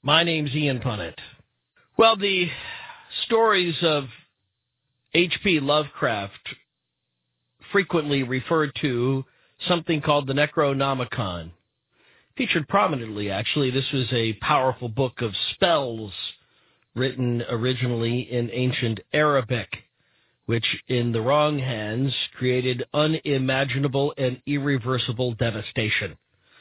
My name's Ian Punnett. Well, the stories of H.P. Lovecraft frequently referred to something called the Necronomicon. Featured prominently, actually. This was a powerful book of spells written originally in ancient Arabic, which in the wrong hands created unimaginable and irreversible devastation.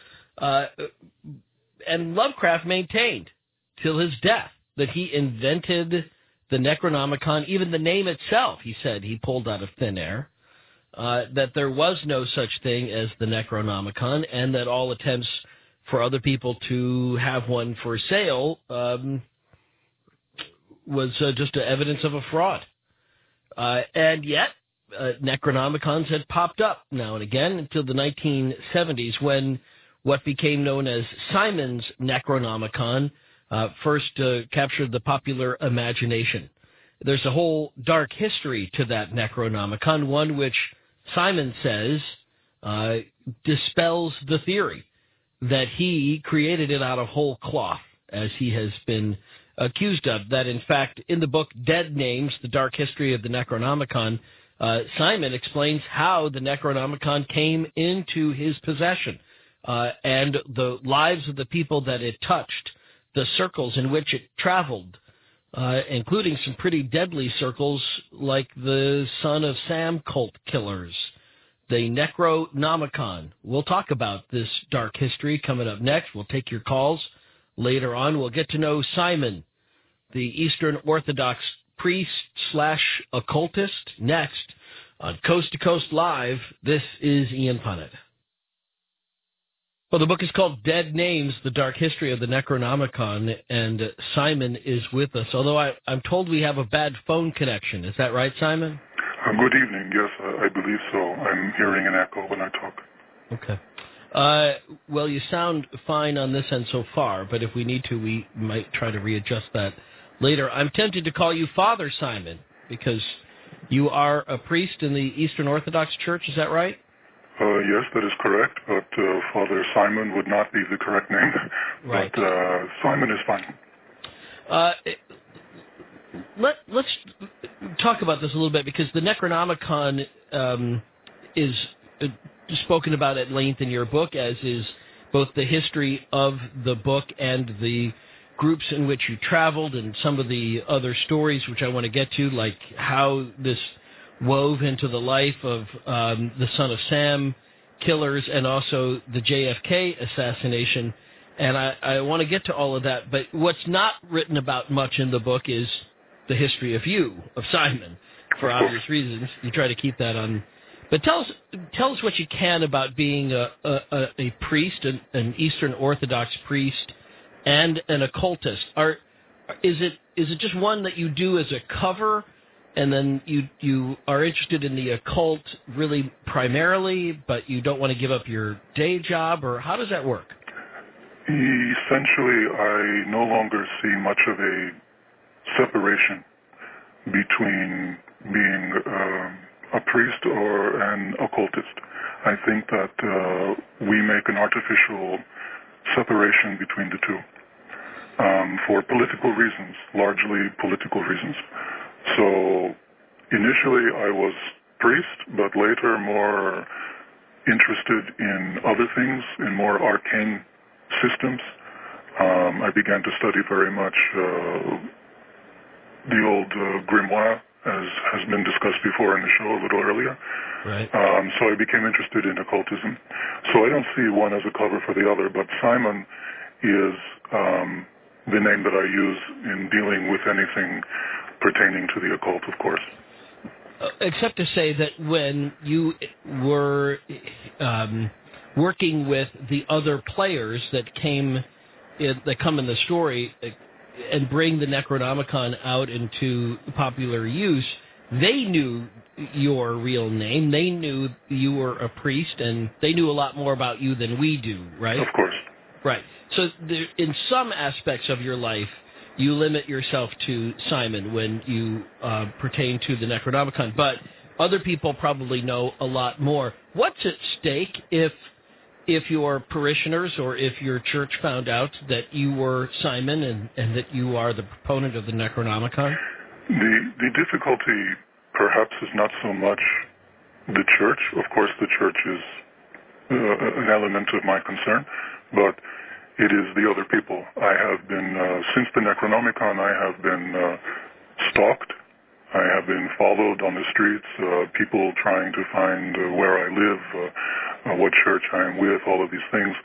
And Lovecraft maintained, till his death, that he invented the Necronomicon. Even the name itself, he said, he pulled out of thin air. That there was no such thing as the Necronomicon, and that all attempts for other people to have one for sale was just evidence of a fraud. And yet, Necronomicons had popped up now and again until the 1970s, when what became known as Simon's Necronomicon first captured the popular imagination. There's a whole dark history to that Necronomicon, one which Simon says dispels the theory that he created it out of whole cloth, as he has been accused of. That, in fact, in the book Dead Names, The Dark History of the Necronomicon, Simon explains how the Necronomicon came into his possession, and the lives of the people that it touched, the circles in which it traveled, including some pretty deadly circles like the Son of Sam cult killers, the Necronomicon. We'll talk about this dark history coming up next. We'll take your calls later on. We'll get to know Simon, the Eastern Orthodox priest/occultist, next on Coast to Coast Live. This is Ian Punnett. Well, the book is called Dead Names, The Dark History of the Necronomicon, and Simon is with us, although I'm told we have a bad phone connection. Is that right, Simon? Good evening. Yes, I believe so. I'm hearing an echo when I talk. Okay. Well, you sound fine on this end so far, but if we need to, we might try to readjust that later. I'm tempted to call you Father Simon, because you are a priest in the Eastern Orthodox Church. Is that right? Yes, that is correct, but Father Simon would not be the correct name. Right. But Simon is fine. Let's talk about this a little bit, because the Necronomicon is spoken about at length in your book, as is both the history of the book and the groups in which you traveled, and some of the other stories which I want to get to, like how this wove into the life of the Son of Sam killers and also the JFK assassination. And I want to get to all of that, but what's not written about much in the book is the history of you, of Simon, for obvious reasons. You try to keep that on. But tell us what you can about being a priest, an Eastern Orthodox priest, and an occultist. Is it just one that you do as a cover, and then you are interested in the occult really primarily, but you don't want to give up your day job, or how does that work? Essentially, I no longer see much of a separation between being a priest or an occultist. I think that we make an artificial separation between the two for political reasons, largely political reasons. So initially I was priest, but later more interested in other things, in more arcane systems. I began to study very much the old grimoire, as has been discussed before in the show a little earlier. Right. So I became interested in occultism. So I don't see one as a cover for the other, but Simon is the name that I use in dealing with anything pertaining to the occult, of course. Except to say that when you were working with the other players that come in the story and bring the Necronomicon out into popular use, they knew your real name. They knew you were a priest, and they knew a lot more about you than we do, right? Of course. Right. So in some aspects of your life, you limit yourself to Simon when you pertain to the Necronomicon, but other people probably know a lot more. What's at stake if if your parishioners or if your church found out that you were Simon and that you are the proponent of the Necronomicon? The difficulty perhaps is not so much the church. Of course, the church is an element of my concern, but it is the other people. I have been, since the Necronomicon, I have been stalked. I have been followed on the streets, people trying to find where I live, what church I am with, all of these things.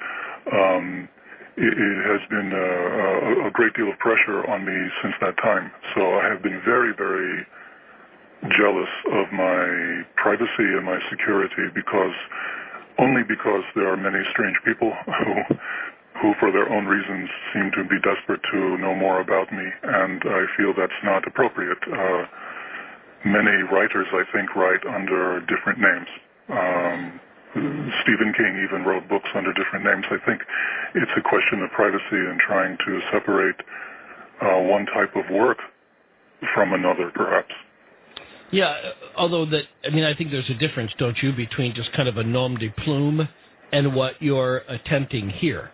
It has been a great deal of pressure on me since that time. So I have been very, very jealous of my privacy and my security only because there are many strange people who for their own reasons seem to be desperate to know more about me, and I feel that's not appropriate. Many writers, I think, write under different names. Stephen King even wrote books under different names. I think it's a question of privacy and trying to separate one type of work from another, perhaps. Yeah, although I think there's a difference, don't you, between just kind of a nom de plume and what you're attempting here?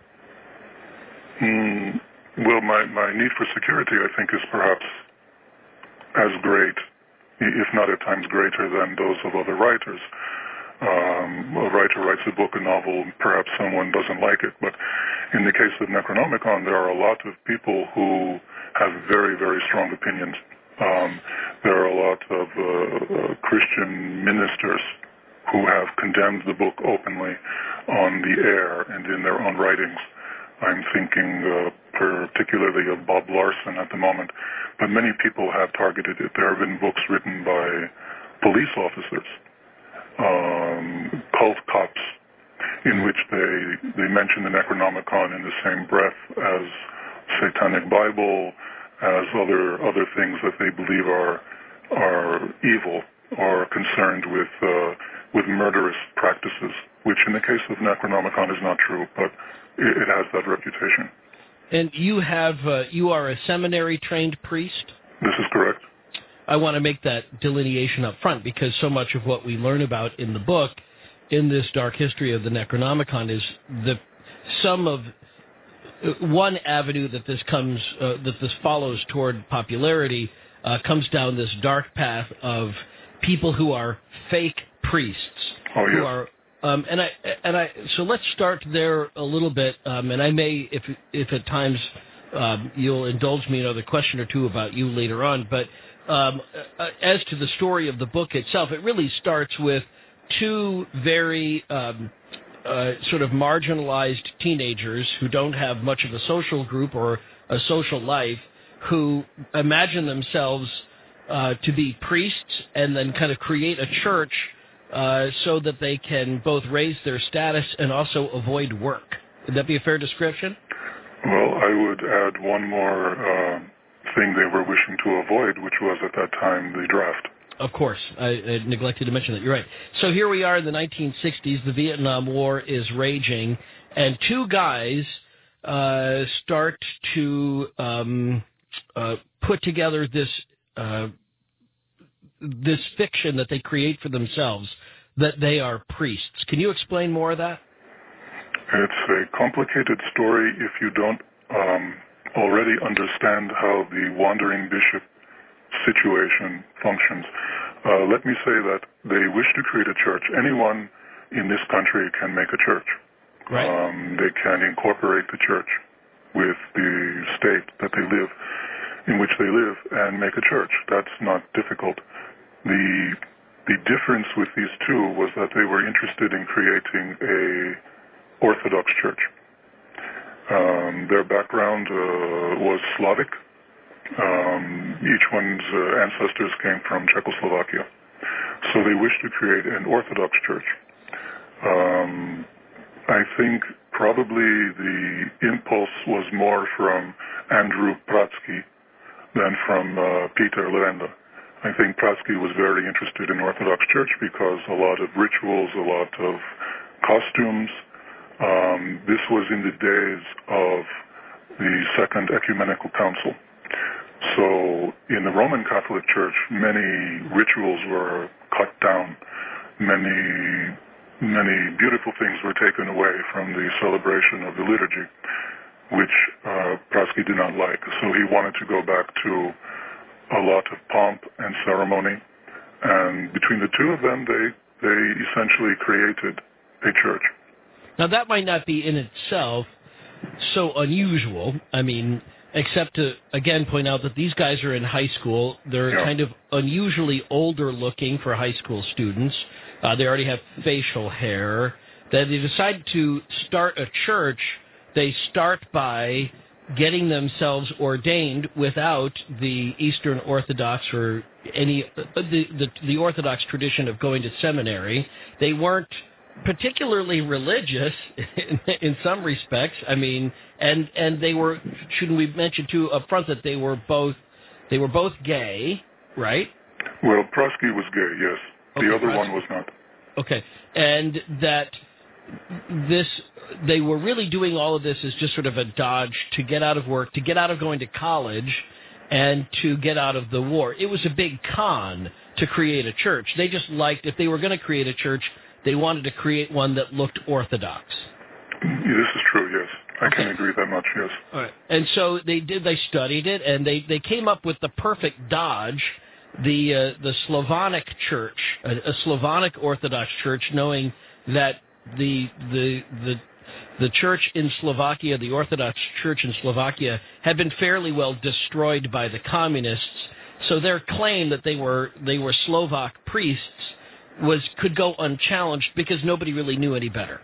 Well, my need for security, I think, is perhaps as great, if not at times greater, than those of other writers. A writer writes a book, a novel, perhaps someone doesn't like it, but in the case of Necronomicon, there are a lot of people who have very, very strong opinions. There are a lot of Christian ministers who have condemned the book openly on the air and in their own writings. I'm thinking particularly of Bob Larson at the moment, but many people have targeted it. There have been books written by police officers, cult cops, in which they mention the Necronomicon in the same breath as Satanic Bible, as other things that they believe are evil or concerned with murderous practices, which in the case of Necronomicon is not true, but it has that reputation. And you are a seminary-trained priest? This is correct. I want to make that delineation up front because so much of what we learn about in the book, in this dark history of the Necronomicon, is one avenue that this follows toward popularity comes down this dark path of people who are fake priests. Oh, yes. Who are so let's start there a little bit, and I may, if at times you'll indulge me another question or two about you later on, but as to the story of the book itself, it really starts with two very sort of marginalized teenagers who don't have much of a social group or a social life, who imagine themselves to be priests and then kind of create a church so that they can both raise their status and also avoid work. Would that be a fair description? Well, I would add one more thing they were wishing to avoid, which was at that time the draft. Of course. I neglected to mention that. You're right. So here we are in the 1960s. The Vietnam War is raging, and two guys start to put together this fiction that they create for themselves, that they are priests. Can you explain more of that? It's a complicated story if you don't already understand how the wandering bishop situation functions. Let me say that they wish to create a church. Anyone in this country can make a church. Right. They can incorporate the church with the state in which they live and make a church. That's not difficult. The difference with these two was that they were interested in creating a Orthodox church. Their background was Slavic. Each one's ancestors came from Czechoslovakia. So they wished to create an Orthodox church. I think probably the impulse was more from Andrew Pratsky than from Peter Lorenda. I think Pratsky was very interested in Orthodox Church because a lot of rituals, a lot of costumes. This was in the days of the Second Ecumenical Council. So in the Roman Catholic Church, many rituals were cut down. Many many beautiful things were taken away from the celebration of the liturgy, which Praski did not like. So he wanted to go back to a lot of pomp and ceremony, and between the two of them, they essentially created a church. Now, that might not be in itself so unusual, I mean, except to, again, point out that these guys are in high school. They're kind of unusually older looking for high school students. They already have facial hair. That they decide to start a church. They start by getting themselves ordained without the Eastern Orthodox or any the Orthodox tradition of going to seminary. They weren't particularly religious in some respects. I mean, and they were. Shouldn't we mention too up front that they were both gay, right? Well, Praski was gay, yes. Okay, the other one was not. Okay, and that they were really doing all of this as just sort of a dodge to get out of work, to get out of going to college, and to get out of the war. It was a big con to create a church. They just liked, if they were going to create a church, they wanted to create one that looked Orthodox. This is true, yes. I can agree that much, yes. All right. And so they studied it, and they came up with the perfect dodge, the Slavonic church, a Slavonic Orthodox church, knowing that the church in Slovakia, the Orthodox church in Slovakia, had been fairly well destroyed by the communists. So their claim that they were Slovak priests could go unchallenged because nobody really knew any better.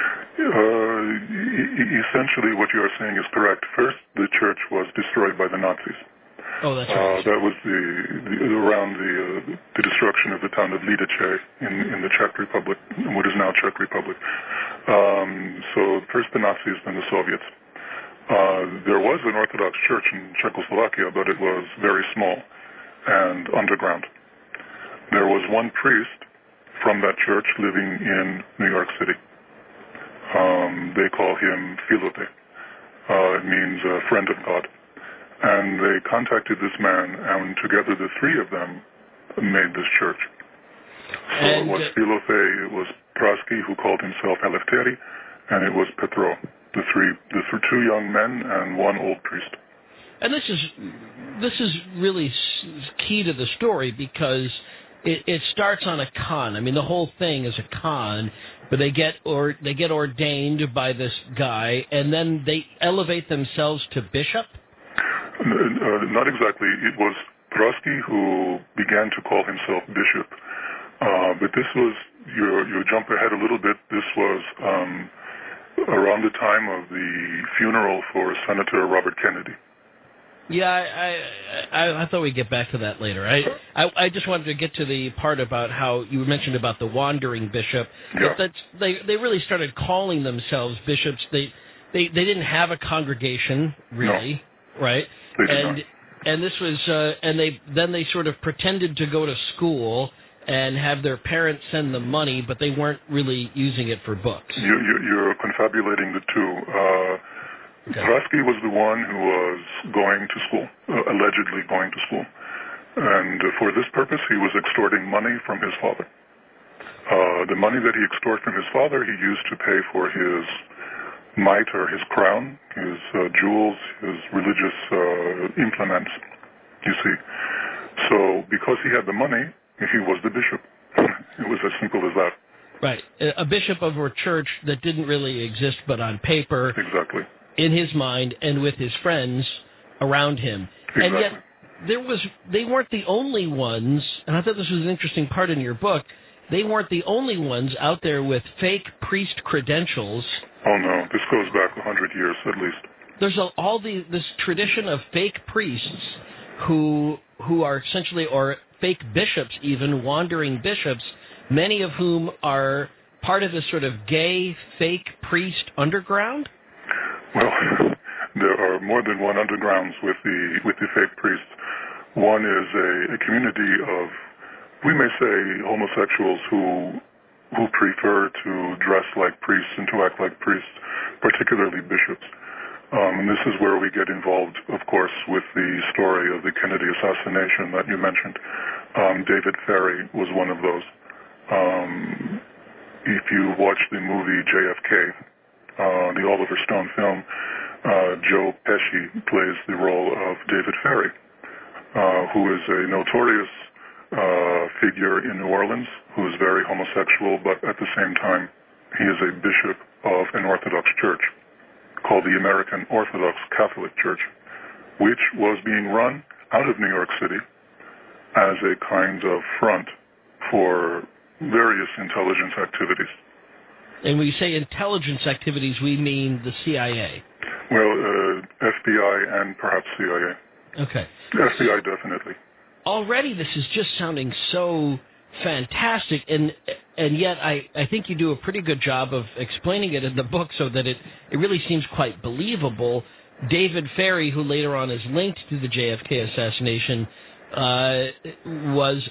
Essentially, what you are saying is correct. First, the church was destroyed by the Nazis. Oh, that's right. That was around the destruction of the town of Lidice in the Czech Republic, what is now Czech Republic. So first the Nazis, then the Soviets. There was an Orthodox church in Czechoslovakia, but it was very small and underground. There was one priest from that church living in New York City. They call him Filote. It means friend of God. And they contacted this man, and together the three of them made this church. So it was Filote, it was Praski, who called himself Elefteri, and it was Petro, the two young men and one old priest. And this is really key to the story because it starts on a con. I mean, the whole thing is a con, but they get ordained by this guy, and then they elevate themselves to bishop. Not exactly. It was Praski who began to call himself bishop, but this was you jump ahead a little bit. This was around the time of the funeral for Senator Robert Kennedy. Yeah, I thought we'd get back to that later. I just wanted to get to the part about how you mentioned about the wandering bishop. Yeah. They really started calling themselves bishops. They didn't have a congregation really, no, right? They did not. And this was and they sort of pretended to go to school and have their parents send them money, but they weren't really using it for books. You're confabulating the two. Okay. Praski was the one who was going to school, allegedly going to school. And for this purpose, he was extorting money from his father. The money that he extorted from his father, he used to pay for his mitre, his crown, his jewels, his religious implements, you see. So because he had the money, he was the bishop. It was as simple as that. Right. A bishop of a church that didn't really exist but on paper. Exactly. In his mind and with his friends around him. Exactly. And yet they weren't the only ones, and I thought this was an interesting part in your book, they weren't the only ones out there with fake priest credentials. Oh no, this goes back 100 years at least. There's this tradition of fake priests who are essentially, or fake bishops even, wandering bishops, many of whom are part of this sort of gay fake priest underground. Well, there are more than one undergrounds with the fake priests. One is a community of, we may say, homosexuals who prefer to dress like priests and to act like priests, particularly bishops. And this is where we get involved, of course, with the story of the Kennedy assassination that you mentioned. David Ferry was one of those. if you watch the movie JFK, the Oliver Stone film, Joe Pesci plays the role of David Ferry, who is a notorious figure in New Orleans, who is very homosexual, but at the same time, he is a bishop of an Orthodox church called the American Orthodox Catholic Church, which was being run out of New York City as a kind of front for various intelligence activities. And when you say intelligence activities, we mean the CIA? Well, FBI and perhaps CIA. Okay. FBI, definitely. Already this is just sounding so fantastic, and yet I think you do a pretty good job of explaining it in the book so that it really seems quite believable. David Ferry, who later on is linked to the JFK assassination, was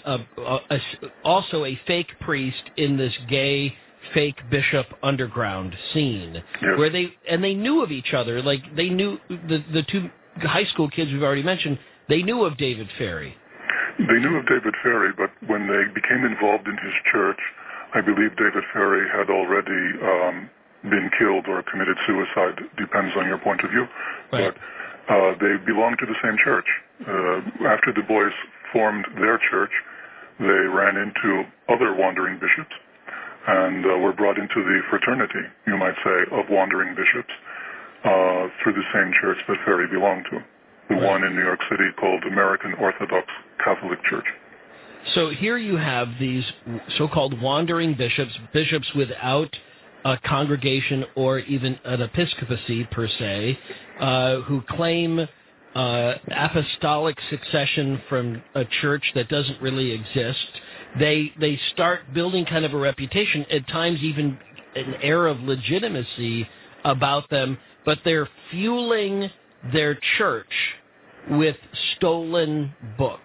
also a fake priest in this gay fake bishop underground scene, yes. where they knew of each other. Like, they knew the two high school kids we've already mentioned. They knew of David Ferry. They knew of David Ferry, but when they became involved in his church, I believe David Ferry had already been killed or committed suicide, depends on your point of view. Right. But they belonged to the same church. After the boys formed their church, they ran into other wandering bishops and were brought into the fraternity, you might say, of wandering bishops through the same church that Ferry belonged to, the right. one in New York City called American Orthodox Catholic Church. So here you have these so-called wandering bishops without a congregation or even an episcopacy per se, who claim apostolic succession from a church that doesn't really exist. They start building kind of a reputation, at times even an air of legitimacy about them, but they're fueling their church with stolen books.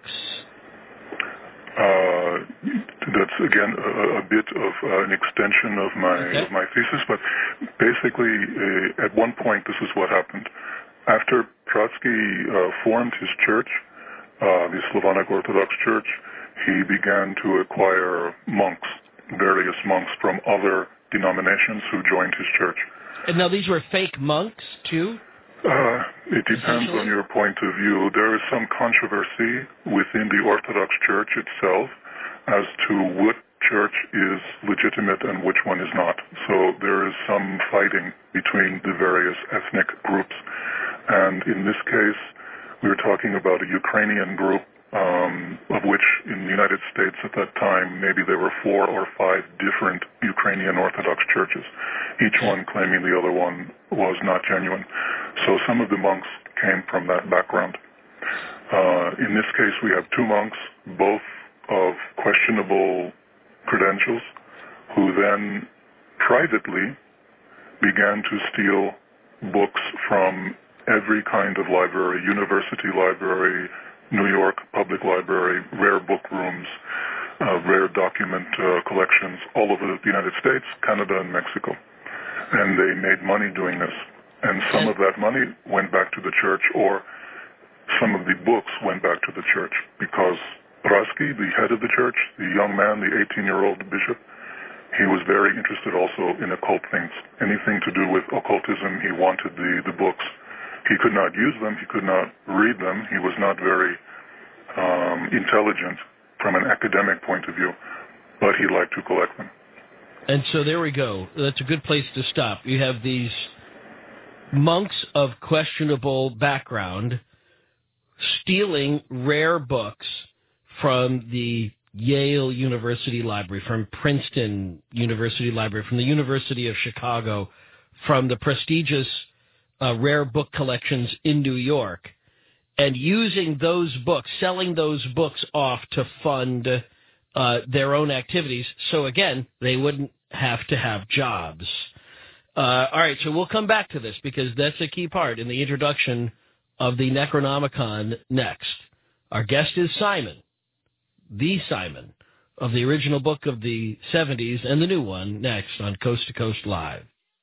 That's, again, a bit of an extension of my thesis, but basically, at one point, this is what happened. After Trotsky formed his church, the Slavonic Orthodox Church, he began to acquire monks, various monks from other denominations who joined his church. And now these were fake monks, too? It depends on your point of view. There is some controversy within the Orthodox Church itself as to what church is legitimate and which one is not. So there is some fighting between the various ethnic groups. And in this case, we were talking about a Ukrainian group, of which in the United States at that time, maybe there were 4 or 5 different Ukrainian Orthodox churches, each one claiming the other one was not genuine. So some of the monks came from that background. In this case, we have 2 monks, both of questionable credentials, who then privately began to steal books from every kind of library, university library, New York Public Library, rare book rooms, rare document collections all over the United States, Canada, and Mexico. And they made money doing this. And some of that money went back to the church, or some of the books went back to the church, because Rasky, the head of the church, the young man, the 18-year-old bishop, he was very interested also in occult things. Anything to do with occultism, he wanted the books. He could not use them. He could not read them. He was not very intelligent from an academic point of view, but he liked to collect them. And so there we go. That's a good place to stop. You have these monks of questionable background stealing rare books from the Yale University Library, from Princeton University Library, from the University of Chicago, from the prestigious rare book collections in New York, and using those books, selling those books off to fund their own activities. So again, they wouldn't have to have jobs. All right, so we'll come back to this because that's a key part in the introduction of the Necronomicon next. Our guest is Simon, the Simon, of the original book of the 70s and the new one next on Coast to Coast Live.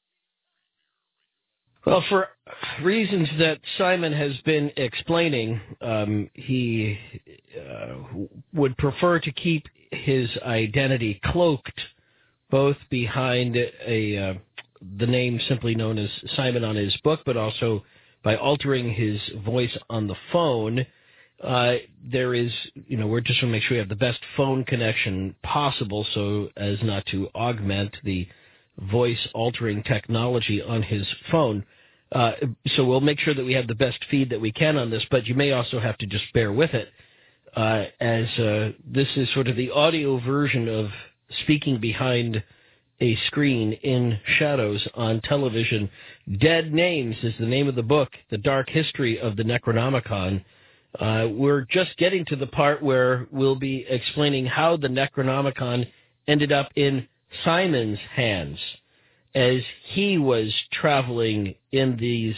Well, for reasons that Simon has been explaining, he would prefer to keep his identity cloaked both behind the name simply known as Simon on his book, but also by altering his voice on the phone. There is, we're just going to make sure we have the best phone connection possible so as not to augment the voice altering technology on his phone. So we'll make sure that we have the best feed that we can on this, but you may also have to just bear with it, as this is sort of the audio version of speaking behind a screen in shadows on television. Dead Names is the name of the book, The Dark History of the Necronomicon. We're just getting to the part where we'll be explaining how the Necronomicon ended up in Simon's hands as he was traveling in these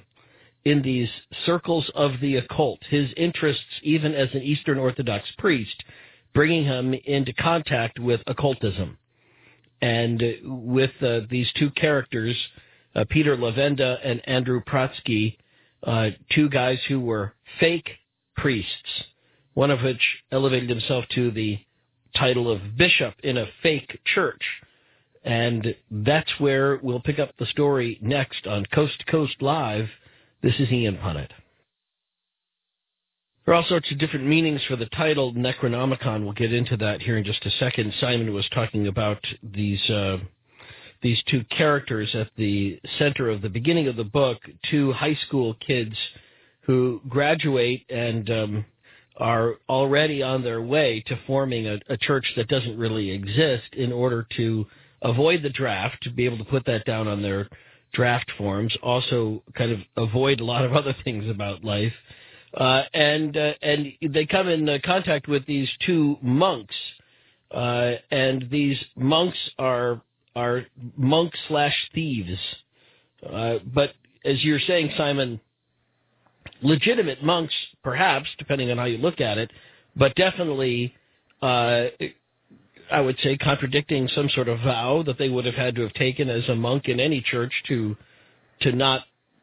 circles of the occult. His interests, even as an Eastern Orthodox priest, bringing him into contact with occultism. And with these two characters, Peter Levenda and Andrew Protsky, two guys who were fake priests, one of which elevated himself to the title of bishop in a fake church. And that's where we'll pick up the story next on Coast to Coast Live. This is Ian Punnett. There are all sorts of different meanings for the title Necronomicon. We'll get into that here in just a second. Simon was talking about these two characters at the center of the beginning of the book, two high school kids who graduate and are already on their way to forming a church that doesn't really exist in order to avoid the draft, to be able to put that down on their draft forms, also kind of avoid a lot of other things about life. And they come in contact with these two monks, and these monks are monks/thieves. But as you're saying, Simon, legitimate monks, perhaps, depending on how you look at it, but definitely, I would say, contradicting some sort of vow that they would have had to have taken as a monk in any church to not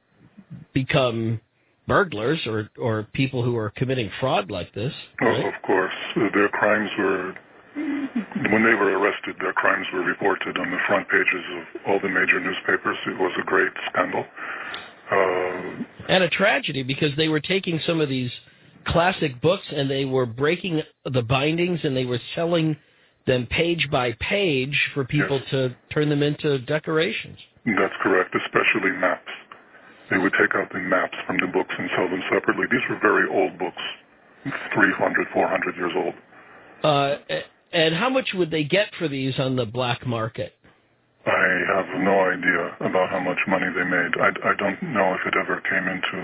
become burglars or people who are committing fraud like this. Right? Oh, of course. Their crimes were, when they were arrested, their crimes were reported on the front pages of all the major newspapers. It was a great scandal. And a tragedy, because they were taking some of these classic books and they were breaking the bindings and they were selling them page by page for people to turn them into decorations. That's correct, especially maps. They would take out the maps from the books and sell them separately. These were very old books, 300, 400 years old. And how much would they get for these on the black market? I have no idea about how much money they made. I don't know if it ever came into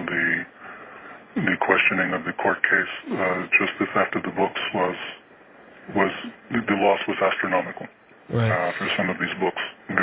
the questioning of the court case. Just the theft of the books was the loss was astronomical. Right. For some of these books.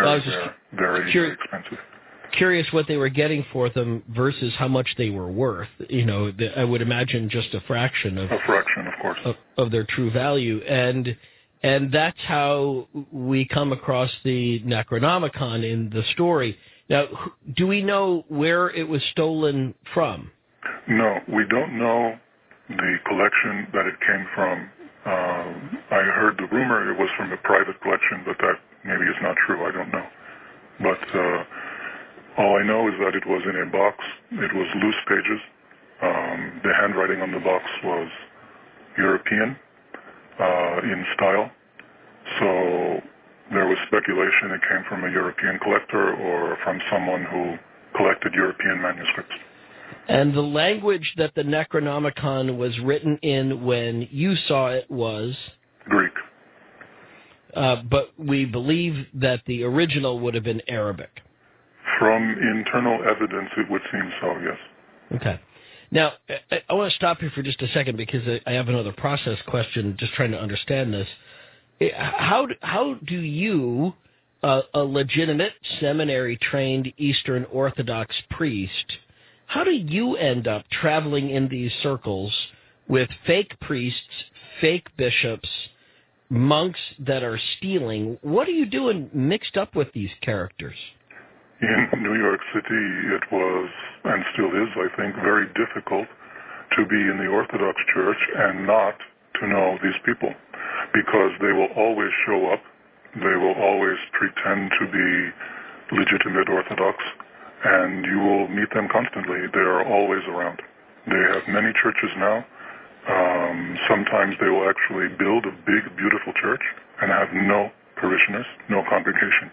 Very expensive. Curious what they were getting for them versus how much they were worth. I would imagine just a fraction of course, of their true value, and that's how we come across the Necronomicon in the story. Now, do we know where it was stolen from? No, we don't know the collection that it came from. I heard the rumor it was from a private collection, but that maybe is not true. I don't know. But all I know is that it was in a box. It was loose pages. The handwriting on the box was European in style. So there was speculation it came from a European collector or from someone who collected European manuscripts. And the language that the Necronomicon was written in when you saw it was? Greek. But we believe that the original would have been Arabic. From internal evidence, it would seem so, yes. Okay. Now, I want to stop here for just a second because I have another process question, just trying to understand this. How do you, a legitimate seminary-trained Eastern Orthodox priest, how do you end up traveling in these circles with fake priests, fake bishops, monks that are stealing? What are you doing mixed up with these characters? In New York City, it was, and still is, I think, very difficult to be in the Orthodox Church and not to know these people, because they will always show up They will always pretend to be legitimate Orthodox, and you will meet them constantly. They are always around. They have many churches now. Sometimes they will actually build a big, beautiful church and have no parishioners, no congregation.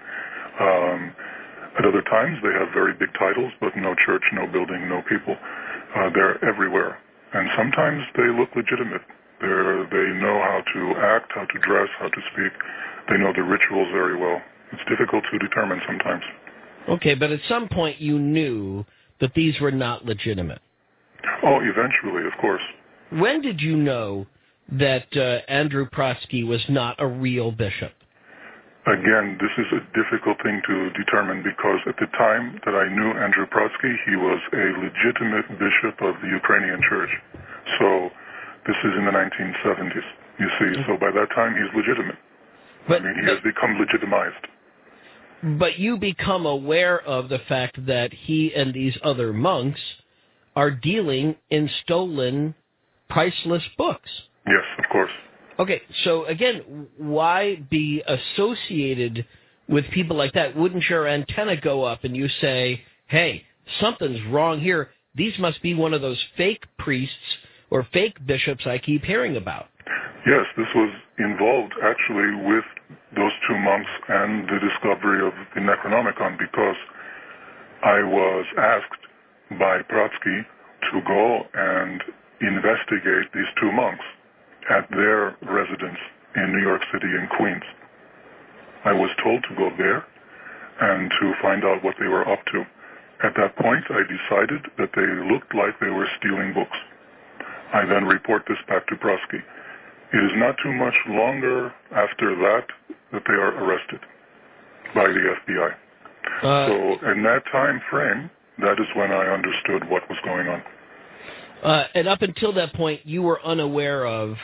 At other times, they have very big titles, but no church, no building, no people. They're everywhere. And sometimes they look legitimate. They know how to act, how to dress, how to speak. They know the rituals very well. It's difficult to determine sometimes. Okay, but at some point you knew that these were not legitimate. Oh, eventually, of course. When did you know that Andrew Protsky was not a real bishop? Again, this is a difficult thing to determine because at the time that I knew Andrew Protsky, he was a legitimate bishop of the Ukrainian church. So this is in the 1970s, you see. So by that time, he's legitimate. He has become legitimized. But you become aware of the fact that he and these other monks are dealing in stolen, priceless books. Yes, of course. Okay, so again, why be associated with people like that? Wouldn't your antenna go up and you say, hey, something's wrong here. These must be one of those fake priests or fake bishops I keep hearing about. Yes, this was involved actually with those two monks and the discovery of the Necronomicon because I was asked by Protsky to go and investigate these two monks at their residence in New York City in Queens. I was told to go there and to find out what they were up to. At that point, I decided that they looked like they were stealing books. I then report this back to Protsky. It is not too much longer after that they are arrested by the FBI. So in that time frame, that is when I understood what was going on. And up until that point, you were unaware of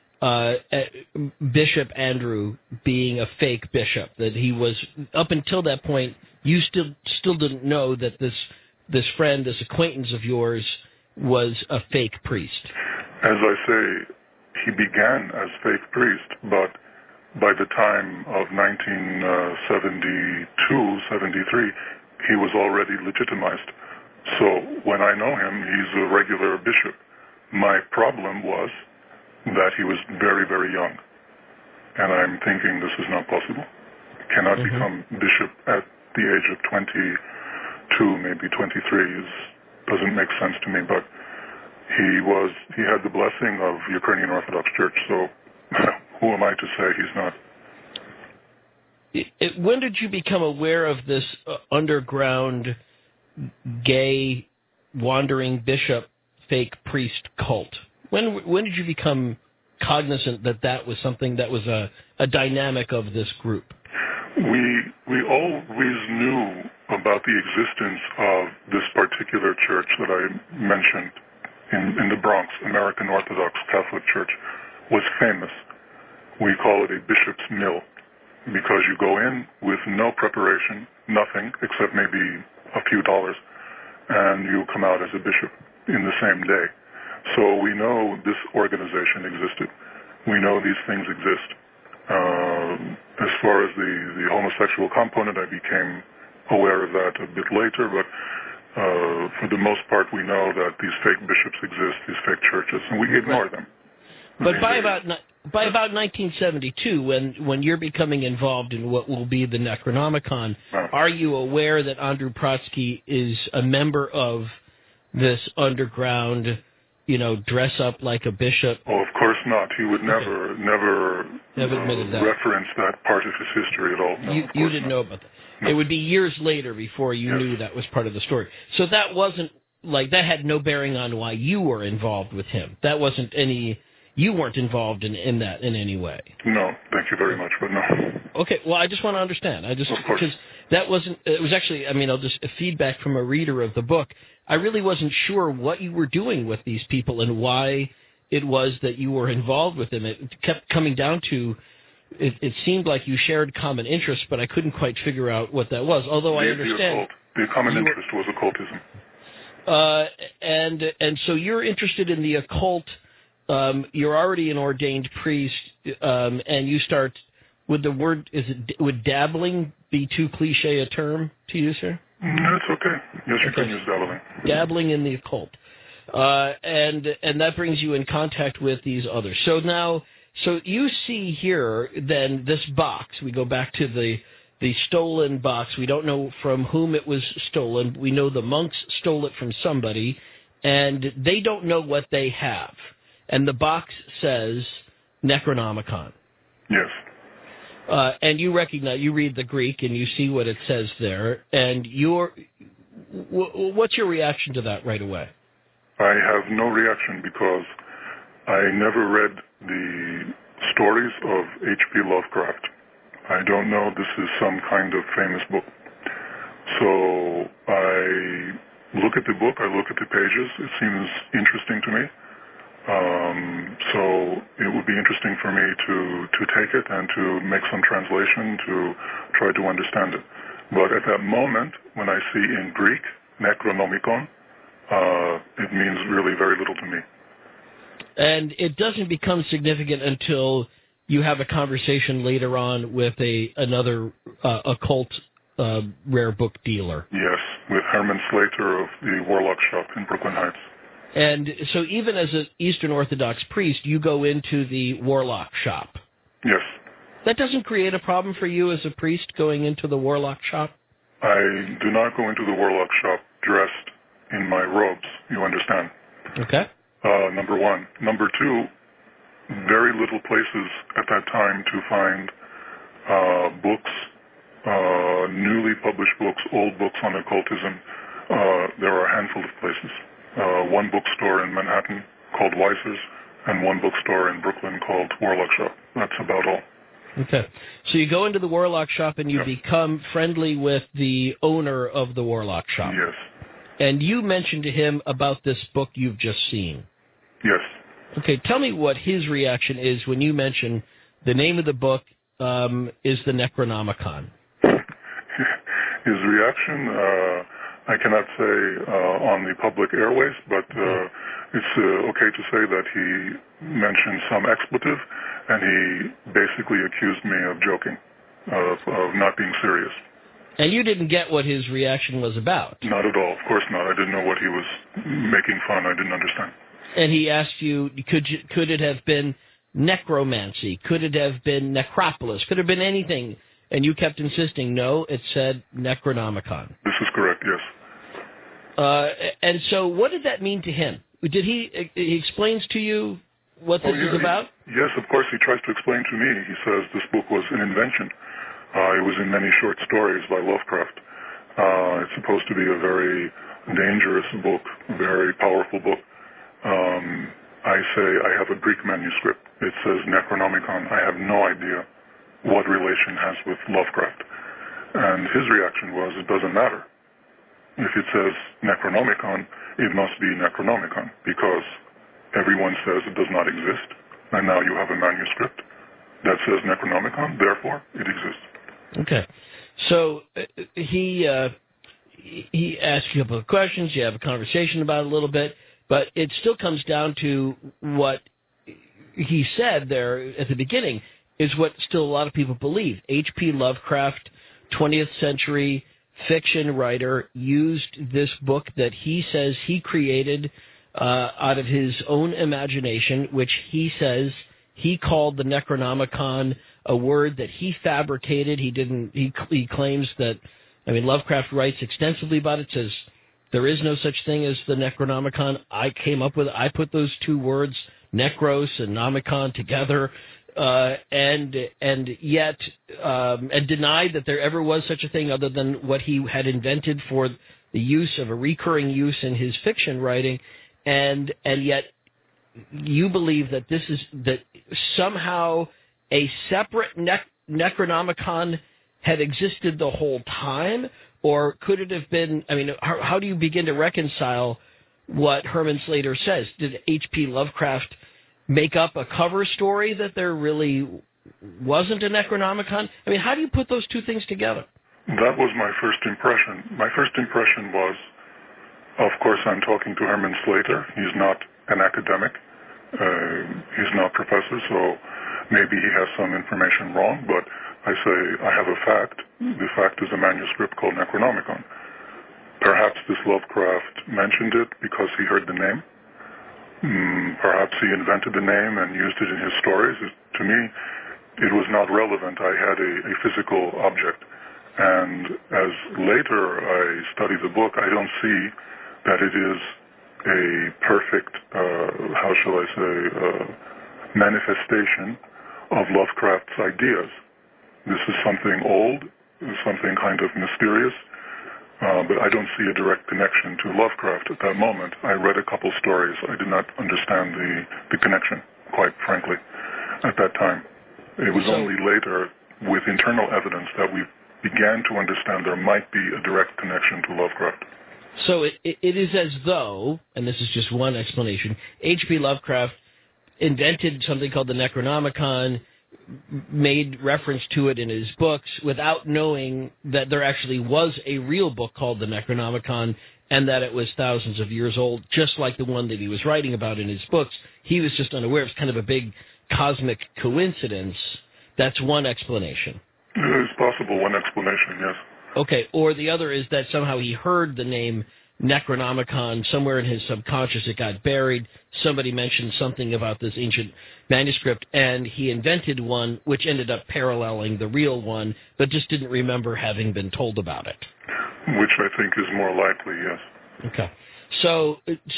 Bishop Andrew being a fake bishop. That he was, up until that point, you still didn't know that this friend, this acquaintance of yours, was a fake priest. As I say, he began as fake priest, but by the time of 1972, 73, he was already legitimized. So when I know him, he's a regular bishop. My problem was that he was very, very young. And I'm thinking this is not possible. Cannot become bishop at the age of 22, maybe 23. Doesn't make sense to me, but he had the blessing of Ukrainian Orthodox Church, so who am I to say he's not? When did you become aware of this underground gay wandering bishop fake priest cult? When did you become cognizant that was something that was a dynamic of this group? We always knew about the existence of this particular church that I mentioned in the Bronx, American Orthodox Catholic Church, was famous. We call it a bishop's mill because you go in with no preparation, nothing except maybe a few dollars, and you come out as a bishop in the same day. So we know this organization existed. We know these things exist. As far as the homosexual component, I became aware of that a bit later, but for the most part, we know that these fake bishops exist, these fake churches, and we ignore them. But by about 1972, when you're becoming involved in what will be the Necronomicon, are you aware that Andrew Protsky is a member of this underground, dress up like a bishop? Oh, of course not. He would never admitted that. Reference that part of his history at all. No, you didn't know about that. No. It would be years later before you knew that was part of the story. So that wasn't that had no bearing on why you were involved with him. That wasn't you weren't involved in that in any way. No, thank you very much, but no. Okay, well, I just want to understand. Because that wasn't. It was actually. I'll just feedback from a reader of the book. I really wasn't sure what you were doing with these people and why it was that you were involved with them. It kept coming down to. It seemed like you shared common interests, but I couldn't quite figure out what that was. Although I understand the common interest was occultism. And so you're interested in the occult. You're already an ordained priest, and you start would the word would dabbling be too cliche a term to use here? No, it's okay. Yes, you can use dabbling. Dabbling in the occult, and that brings you in contact with these others. So you see here then this box. We go back to the stolen box. We don't know from whom it was stolen. We know the monks stole it from somebody, and they don't know what they have. And the box says Necronomicon. Yes. And you read the Greek, and you see what it says there. And what's your reaction to that right away? I have no reaction because I never read the stories of H.P. Lovecraft. I don't know this is some kind of famous book. So I look at the book, I look at the pages, it seems interesting to me. So it would be interesting for me to take it and to make some translation to try to understand it. But at that moment, when I see in Greek, Necronomicon, it means really very little to me. And it doesn't become significant until you have a conversation later on with another occult rare book dealer. Yes, with Herman Slater of the Warlock Shop in Brooklyn Heights. And so even as an Eastern Orthodox priest, you go into the Warlock Shop. Yes. That doesn't create a problem for you as a priest going into the Warlock Shop? I do not go into the Warlock Shop dressed in my robes, you understand. Okay. Number one. Number two, very little places at that time to find books, newly published books, old books on occultism. There are a handful of places. One bookstore in Manhattan called Weiss's, and one bookstore in Brooklyn called Warlock Shop. That's about all. Okay. So you go into the Warlock Shop and you become friendly with the owner of the Warlock Shop. Yes. And you mentioned to him about this book you've just seen. Yes. Okay, tell me what his reaction is when you mention the name of the book is the Necronomicon. His reaction, I cannot say on the public airways, but it's okay to say that he mentioned some expletive, and he basically accused me of joking, of not being serious. And you didn't get what his reaction was about? Not at all. Of course not. I didn't know what he was making fun. I didn't understand. And he asked you, could it have been necromancy? Could it have been necropolis? Could it have been anything? And you kept insisting, no, it said Necronomicon. This is correct, yes. And so what did that mean to him? Did he explains to you what this is about? Yes, of course. He tries to explain to me. He says this book was an invention. It was in many short stories by Lovecraft. It's supposed to be a very dangerous book, a very powerful book. I say I have a Greek manuscript. It says Necronomicon. I have no idea what relation has with Lovecraft. And his reaction was, it doesn't matter. If it says Necronomicon, it must be Necronomicon, because everyone says it does not exist. And now you have a manuscript that says Necronomicon, therefore it exists. Okay. So he asks you a couple of questions, you have a conversation about it a little bit, but it still comes down to what he said there at the beginning is what still a lot of people believe. H.P. Lovecraft, 20th century fiction writer, used this book that he says he created out of his own imagination, which he says he called the Necronomicon, a word that he fabricated. He claims that, Lovecraft writes extensively about it, says there is no such thing as the Necronomicon. I put those two words, necros and nomicon, together, and denied that there ever was such a thing other than what he had invented for the use of a recurring use in his fiction writing, and yet you believe that that somehow a separate Necronomicon had existed the whole time, or could it have been? How do you begin to reconcile what Herman Slater says? Did H.P. Lovecraft make up a cover story that there really wasn't a Necronomicon? How do you put those two things together? That was my first impression. My first impression was, of course, I'm talking to Herman Slater. He's not an academic. He's not professor, so Maybe he has some information wrong, but I say I have a fact. The fact is a manuscript called Necronomicon. Perhaps this Lovecraft mentioned it because he heard the name. Perhaps he invented the name and used it in his stories. To me, it was not relevant. I had a physical object. And as later I study the book, I don't see that it is a perfect, how shall I say, manifestation of Lovecraft's ideas. This is something old, something kind of mysterious, but I don't see a direct connection to Lovecraft at that moment. I read a couple stories. I did not understand the connection, quite frankly, at that time. It was only later, with internal evidence, that we began to understand there might be a direct connection to Lovecraft. So it is as though, and this is just one explanation, H.P. Lovecraft invented something called the Necronomicon, made reference to it in his books without knowing that there actually was a real book called the Necronomicon and that it was thousands of years old, just like the one that he was writing about in his books. He was just unaware. It's kind of a big cosmic coincidence. That's one explanation. It's possible, one explanation, yes. Okay, or the other is that somehow he heard the name Necronomicon somewhere in his subconscious. It got buried. Somebody mentioned something about this ancient manuscript, and he invented one which ended up paralleling the real one, but just didn't remember having been told about it. Which I think is more likely, yes. Okay. So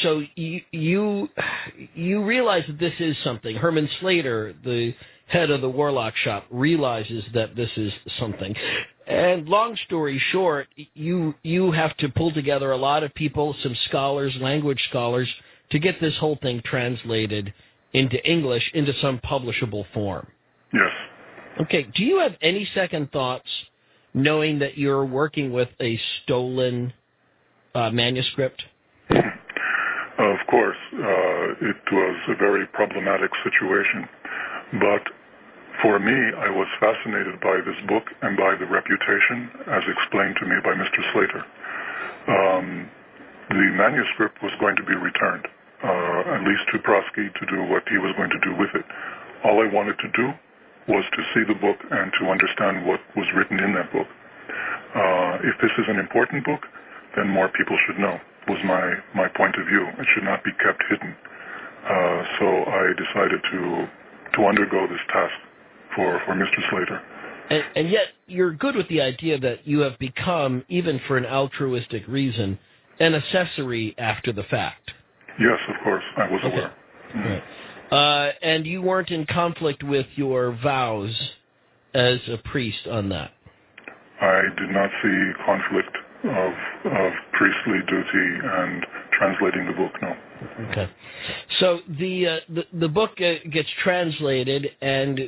you realize that this is something. Herman Slater, the head of the Warlock Shop, realizes that this is something. And long story short, you have to pull together a lot of people, some scholars, language scholars, to get this whole thing translated into English, into some publishable form. Yes. Okay. Do you have any second thoughts, knowing that you're working with a stolen manuscript? Of course, it was a very problematic situation, but for me, I was fascinated by this book and by the reputation, as explained to me by Mr. Slater. The manuscript was going to be returned, at least to Prosky, to do what he was going to do with it. All I wanted to do was to see the book and to understand what was written in that book. If this is an important book, then more people should know, was my point of view. It should not be kept hidden. So I decided to undergo this task for Mr. Slater. And yet you're good with the idea that you have become, even for an altruistic reason, an accessory after the fact. Yes, of course. I was aware. Okay. Right. And you weren't in conflict with your vows as a priest on that? I did not see conflict of priestly duty and translating the book, no. Okay. So the book gets translated, and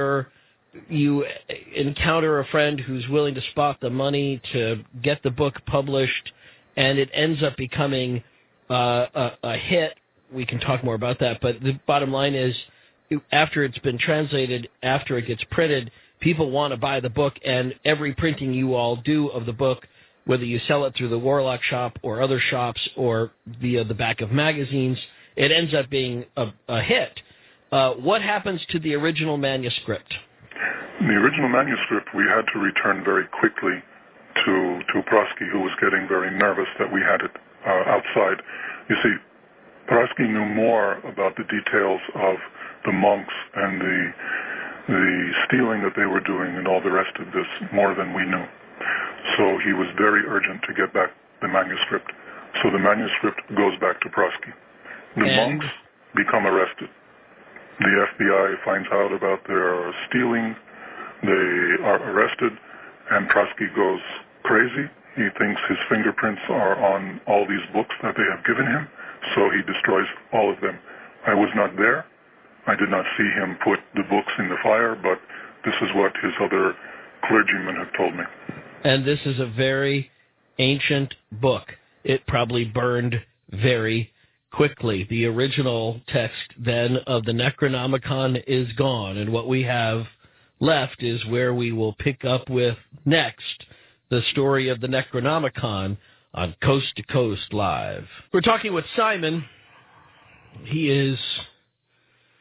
you encounter a friend who's willing to spot the money to get the book published, and it ends up becoming a hit. We can talk more about that, but the bottom line is, after it's been translated, after it gets printed, people want to buy the book, and every printing you all do of the book, whether you sell it through the Warlock Shop or other shops or via the back of magazines, it ends up being a hit. What happens to the original manuscript? The original manuscript we had to return very quickly to Prosky, who was getting very nervous that we had it outside. You see, Prosky knew more about the details of the monks and the stealing that they were doing and all the rest of this more than we knew. So he was very urgent to get back the manuscript. So the manuscript goes back to Prosky. The monks become arrested. The FBI finds out about their stealing. They are arrested, and Prosky goes crazy. He thinks his fingerprints are on all these books that they have given him, so he destroys all of them. I was not there. I did not see him put the books in the fire, but this is what his other clergymen have told me. And this is a very ancient book. It probably burned very quickly. The original text then of the Necronomicon is gone, and what we have left is where we will pick up with next, the story of the Necronomicon on Coast to Coast Live. We're talking with Simon. He is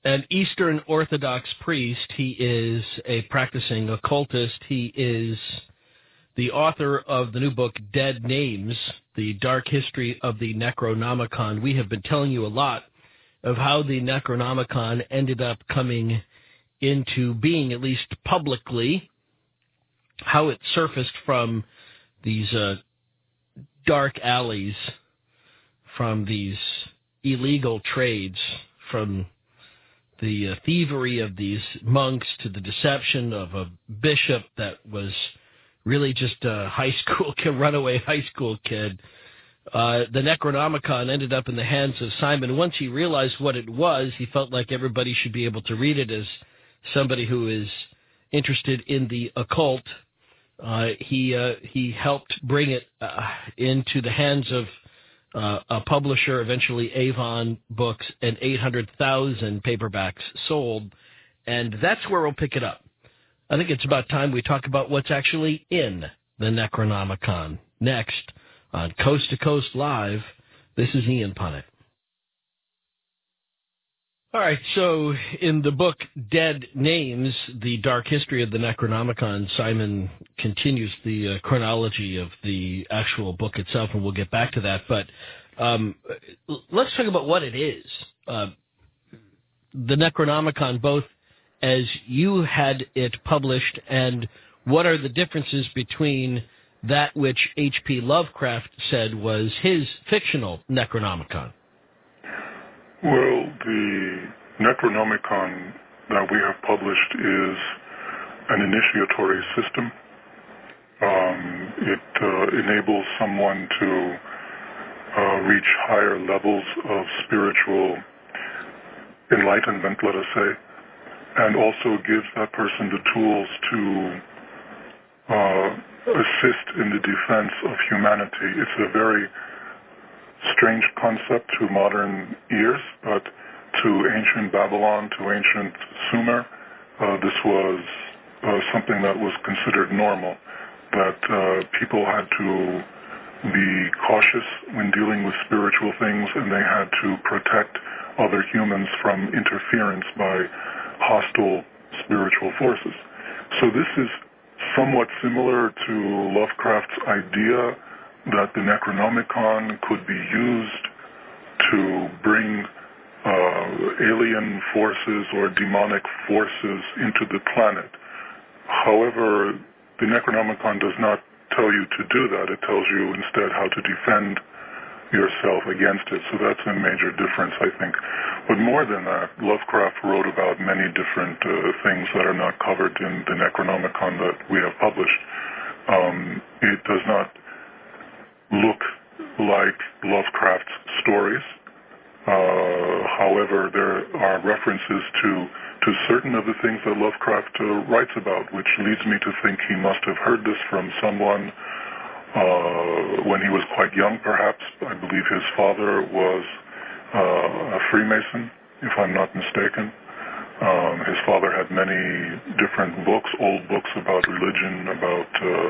an Eastern Orthodox priest. He is a practicing occultist. He is the author of the new book, Dead Names, The Dark History of the Necronomicon. We have been telling you a lot of how the Necronomicon ended up coming into being, at least publicly, how it surfaced from these dark alleys, from these illegal trades, from the thievery of these monks to the deception of a bishop that was really just a high school kid, runaway high school kid. The Necronomicon ended up in the hands of Simon. Once he realized what it was, he felt like everybody should be able to read it as somebody who is interested in the occult. He helped bring it into the hands of a publisher, eventually Avon Books, and 800,000 paperbacks sold, and that's where we'll pick it up. I think it's about time we talk about what's actually in the Necronomicon. Next, on Coast to Coast Live, this is Ian Punnett. All right, so in the book Dead Names, The Dark History of the Necronomicon, Simon continues the chronology of the actual book itself, and we'll get back to that. But let's talk about what it is. The Necronomicon, both as you had it published, and what are the differences between that which H.P. Lovecraft said was his fictional Necronomicon? Well, the Necronomicon that we have published is an initiatory system. It enables someone to reach higher levels of spiritual enlightenment, let us say, and also gives that person the tools to assist in the defense of humanity. It's a very strange concept to modern ears, but to ancient Babylon, to ancient Sumer, this was something that was considered normal, that people had to be cautious when dealing with spiritual things, and they had to protect other humans from interference by hostile spiritual forces. So this is somewhat similar to Lovecraft's idea that the Necronomicon could be used to bring alien forces or demonic forces into the planet. However, the Necronomicon does not tell you to do that. It tells you instead how to defend yourself against it. So that's a major difference, I think. But more than that, Lovecraft wrote about many different things that are not covered in the Necronomicon that we have published. It does not look like Lovecraft's stories. However, there are references to certain of the things that Lovecraft writes about, which leads me to think he must have heard this from someone when he was quite young, perhaps. I believe his father was a Freemason, if I'm not mistaken. His father had many different books, old books about religion, about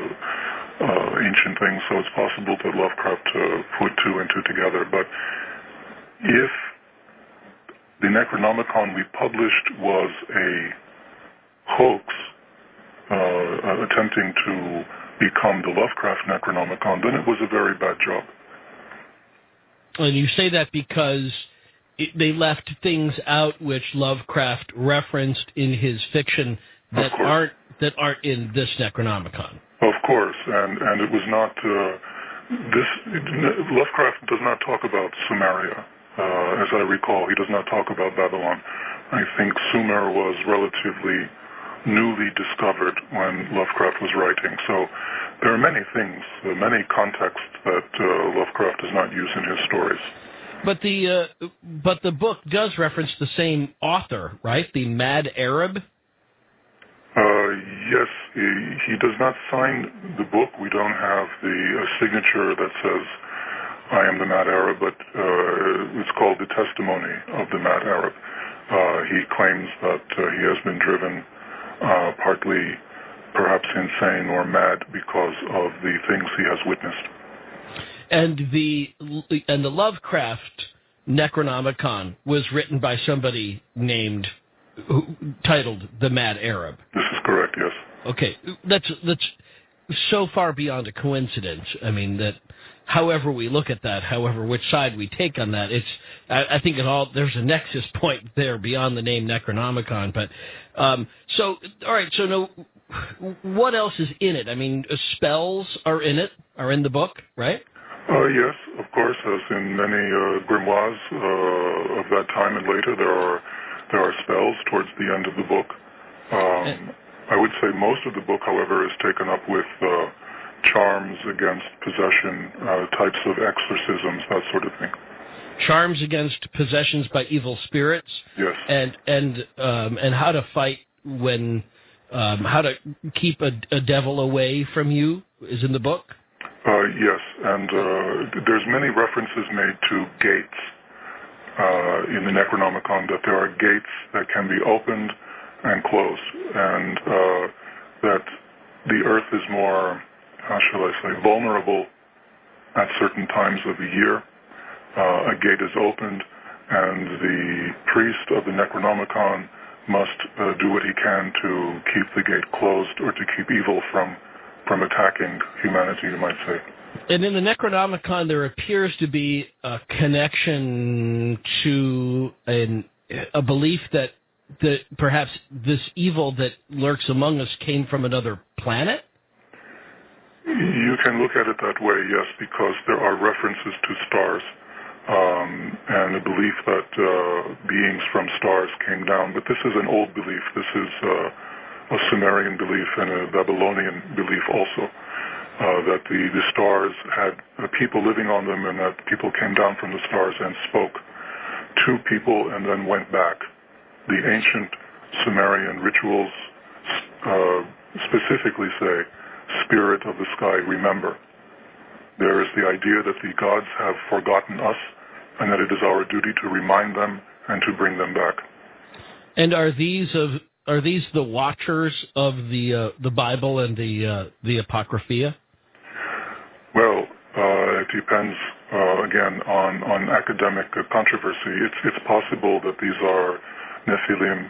ancient things, so it's possible that Lovecraft put two and two together. But if the Necronomicon we published was a hoax attempting to become the Lovecraft Necronomicon, then it was a very bad job. And you say that because they left things out which Lovecraft referenced in his fiction that aren't in this Necronomicon. Of course, and it was not Lovecraft does not talk about Sumeria. As I recall, he does not talk about Babylon. I think Sumer was relatively newly discovered when Lovecraft was writing. So there are many things, many contexts that Lovecraft does not use in his stories. But the book does reference the same author, right? The Mad Arab? Yes, he does not sign the book. We don't have the signature that says, I am the Mad Arab, but it's called The Testimony of the Mad Arab. He claims that he has been driven partly perhaps insane or mad because of the things he has witnessed. And the Lovecraft Necronomicon was written by somebody titled The Mad Arab. This is correct, yes. Okay, that's so far beyond a coincidence. I mean, that however we look at that, however which side we take on that, I think there's a nexus point there beyond the name Necronomicon. But so all right, so no, what else is in it? I mean, spells are in the book, right? Yes, of course, as in many grimoires of that time and later, there are spells towards the end of the book. I would say most of the book, however, is taken up with charms against possession, types of exorcisms, that sort of thing. Charms against possessions by evil spirits. Yes. And how to fight when, how to keep a devil away from you is in the book. Yes, and there's many references made to gates in the Necronomicon, that there are gates that can be opened and closed, and that the earth is more, how shall I say, vulnerable at certain times of the year. A gate is opened, and the priest of the Necronomicon must do what he can to keep the gate closed, or to keep evil from attacking humanity, you might say. And in the Necronomicon, there appears to be a connection to a belief that perhaps this evil that lurks among us came from another planet? You can look at it that way, yes, because there are references to stars, and a belief that beings from stars came down. But this is an old belief. This is a Sumerian belief and a Babylonian belief also, that the stars had people living on them, and that people came down from the stars and spoke to people and then went back. The ancient Sumerian rituals specifically say, "Spirit of the sky, remember." There is the idea that the gods have forgotten us, and that it is our duty to remind them and to bring them back. And are these the watchers of the Bible and the Apocrypha? Well, it depends again on academic controversy. It's possible that these are Nephilim,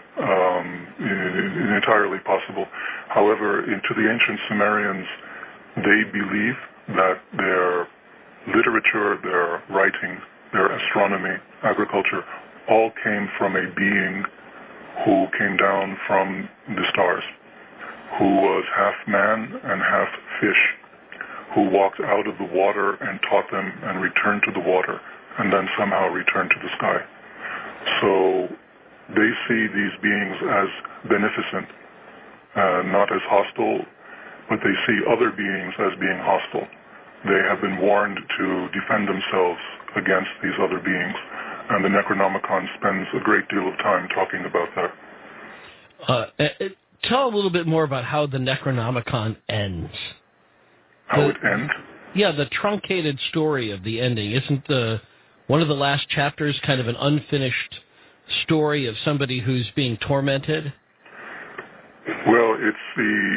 entirely possible. However, to the ancient Sumerians, they believe that their literature, their writing, their astronomy, agriculture, all came from a being who came down from the stars, who was half man and half fish, who walked out of the water and taught them and returned to the water, and then somehow returned to the sky. So they see these beings as beneficent, not as hostile, but they see other beings as being hostile. They have been warned to defend themselves against these other beings, and the Necronomicon spends a great deal of time talking about that. Tell a little bit more about how the Necronomicon ends. How it ends? Yeah, the truncated story of the ending. Isn't one of the last chapters kind of an unfinished story of somebody who's being tormented? Well, it's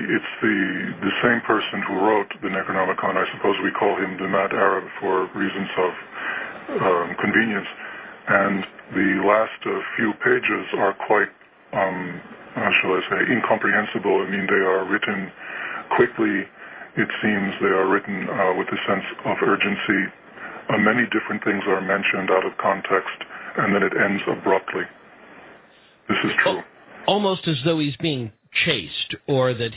the same person who wrote the Necronomicon. I suppose we call him the Mad Arab for reasons of convenience. And the last few pages are quite, how shall I say, incomprehensible. I mean, they are written quickly. It seems they are written with a sense of urgency. Many different things are mentioned out of context, and then it ends abruptly. This is true. Almost as though he's being chased, or that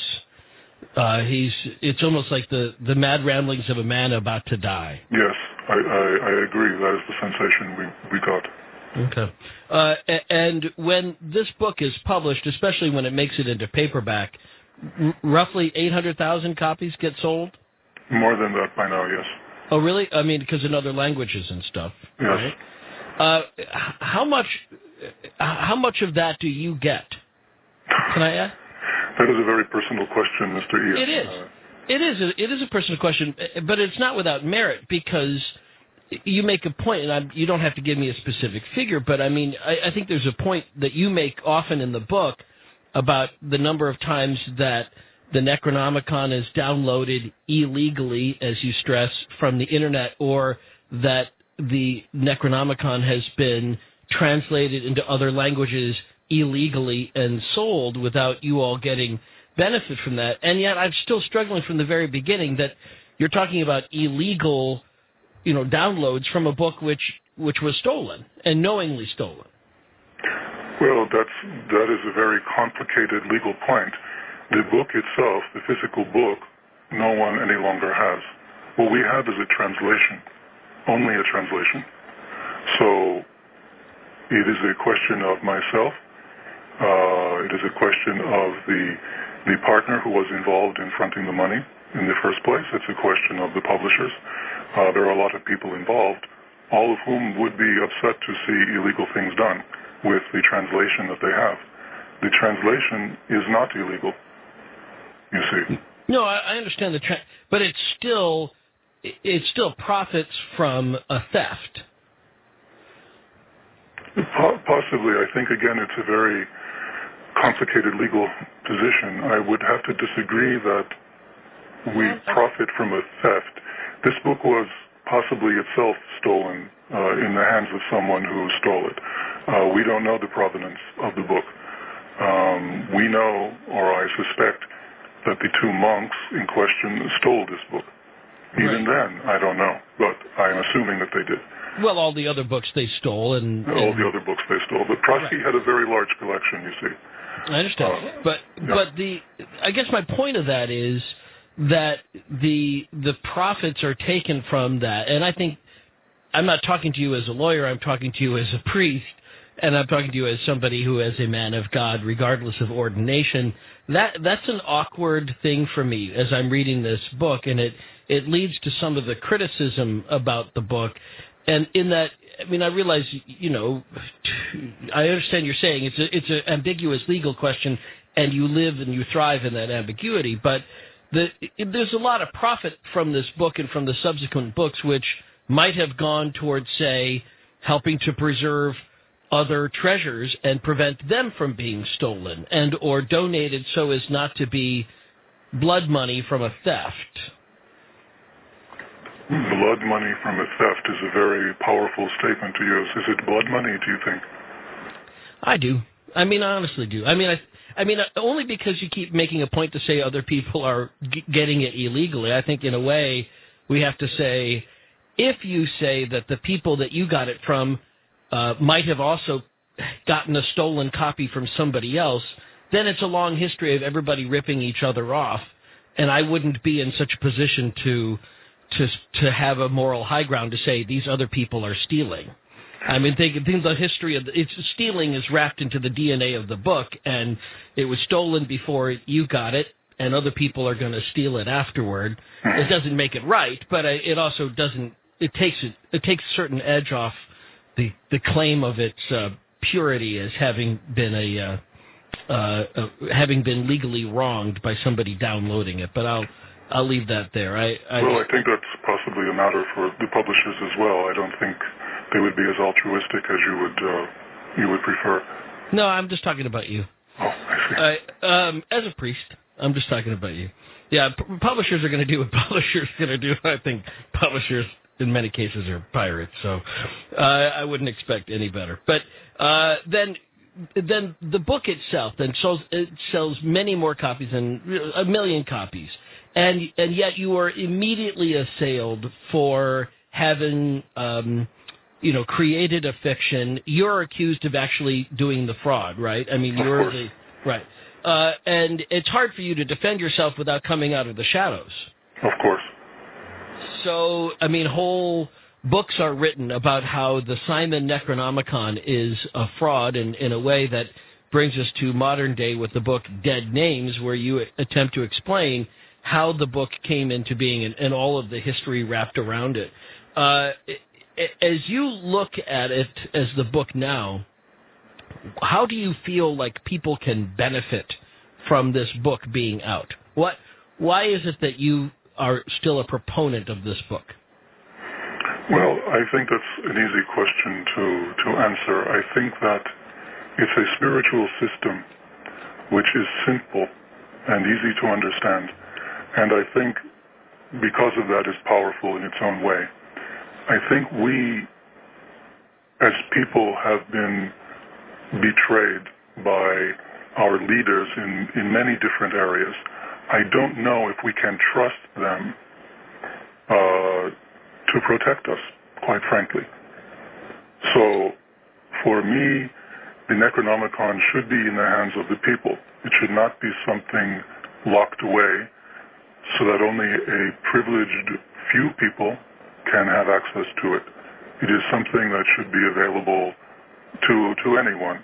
it's almost like the mad ramblings of a man about to die. Yes, I agree. That is the sensation we got. Okay. And when this book is published, especially when it makes it into paperback, roughly 800,000 copies get sold? More than that by now, yes. Oh, really? I mean, because in other languages and stuff. Yes. Right? How much of that do you get? Can I ask? That is a very personal question, Mr. Ian. It is a personal question, but it's not without merit, because you make a point, and you don't have to give me a specific figure, but I mean, I think there's a point that you make often in the book about the number of times that the Necronomicon is downloaded illegally, as you stress, from the internet, or that the Necronomicon has been translated into other languages illegally and sold without you all getting benefit from that. And yet I'm still struggling from the very beginning that you're talking about illegal, downloads from a book which was stolen and knowingly stolen. Well, that is a very complicated legal point. The book itself, the physical book, no one any longer has. What we have is a translation, only a translation. So it is a question of myself. It is a question of the partner who was involved in fronting the money in the first place. It's a question of the publishers. There are a lot of people involved, all of whom would be upset to see illegal things done with the translation that they have. The translation is not illegal, you see. No, I understand but it still profits from a theft. Possibly. I think, again, it's a very complicated legal position. I would have to disagree that we profit from a theft. This book was possibly itself stolen in the hands of someone who stole it. We don't know the provenance of the book. We know, or I suspect, that the two monks in question stole this book. Even then, I don't know, but I'm assuming that they did. Well, all the other books they stole, and all the other books they stole. But Prosky had a very large collection, you see. I understand, but I guess my point of that is that the profits are taken from that, and I think I'm not talking to you as a lawyer. I'm talking to you as a priest, and I'm talking to you as somebody who is a man of God, regardless of ordination. That's an awkward thing for me as I'm reading this book, and it leads to some of the criticism about the book. And in that, I mean, I realize, I understand you're saying it's an ambiguous legal question, and you live and you thrive in that ambiguity. But there's a lot of profit from this book and from the subsequent books, which might have gone towards, say, helping to preserve other treasures and prevent them from being stolen, and or donated so as not to be blood money from a theft. Blood money from a theft is a very powerful statement to use. Is it blood money, do you think? I do. I mean, I honestly do. I mean, only because you keep making a point to say other people are getting it illegally. I think in a way we have to say, if you say that the people that you got it from might have also gotten a stolen copy from somebody else, then it's a long history of everybody ripping each other off, and I wouldn't be in such a position to have a moral high ground to say these other people are stealing. I mean, think the history of stealing is wrapped into the DNA of the book, and it was stolen before you got it, and other people are going to steal it afterward. It doesn't make it right, but it also doesn't. It takes a certain edge off the claim of its purity as having been legally wronged by somebody downloading it. But I'll leave that there. I think that's possibly a matter for the publishers as well. I don't think they would be as altruistic as you would prefer. No, I'm just talking about you. Oh, I see. As a priest, I'm just talking about you. Yeah, publishers are going to do what publishers are going to do. I think publishers, in many cases, are pirates, so I wouldn't expect any better. But then the book itself sells many more copies than 1 million copies. And yet you are immediately assailed for having, created a fiction. You're accused of actually doing the fraud, right? I mean, right. And it's hard for you to defend yourself without coming out of the shadows. Of course. So, I mean, whole books are written about how the Simon Necronomicon is a fraud in a way that brings us to modern day with the book Dead Names, where you attempt to explain how the book came into being and all of the history wrapped around it. As you look at it as the book now, how do you feel like people can benefit from this book being out? Why is it that you are still a proponent of this book? Well, I think that's an easy question to answer. I think that it's a spiritual system which is simple and easy to understand. And I think because of that is powerful in its own way. I think we, as people, have been betrayed by our leaders in many different areas. I don't know if we can trust them to protect us, quite frankly. So, for me, the Necronomicon should be in the hands of the people. It should not be something locked away so that only a privileged few people can have access to it. It is something that should be available to anyone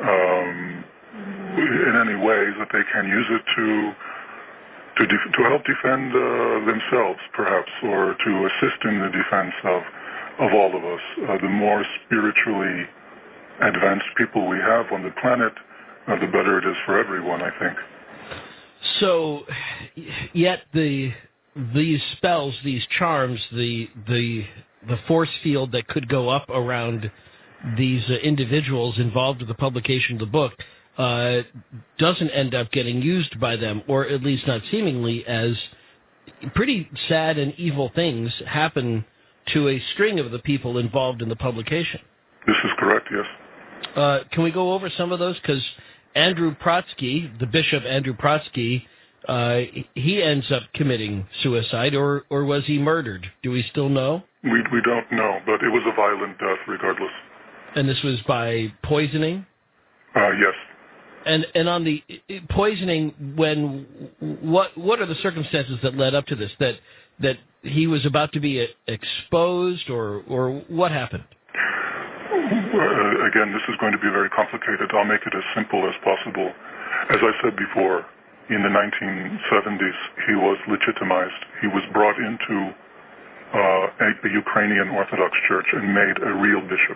in any ways that they can use it to help defend themselves, perhaps, or to assist in the defense of all of us. The more spiritually advanced people we have on the planet, the better it is for everyone, I think. So, yet these spells, these charms, the force field that could go up around these individuals involved with the publication of the book doesn't end up getting used by them, or at least not seemingly, as pretty sad and evil things happen to a string of the people involved in the publication. This is correct, yes. Can we go over some of those? Because Andrew Protsky, the Bishop Andrew Protsky, he ends up committing suicide, or was he murdered? Do we still know? We don't know, but it was a violent death regardless. And this was by poisoning? Yes. And on the poisoning, what are the circumstances that led up to this? That he was about to be exposed, or what happened? Again, this is going to be very complicated. I'll make it as simple as possible. As I said before, in the 1970s, he was legitimized. He was brought into a Ukrainian Orthodox Church and made a real bishop.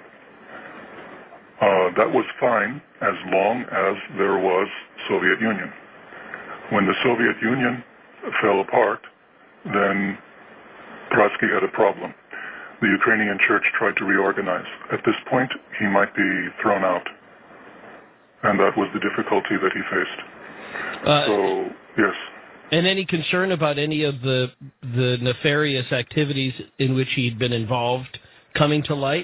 That was fine as long as there was Soviet Union. When the Soviet Union fell apart, then Protsky had a problem. The Ukrainian Church tried to reorganize. At this point, he might be thrown out. And that was the difficulty that he faced. So, yes. And any concern about any of the nefarious activities in which he'd been involved coming to light?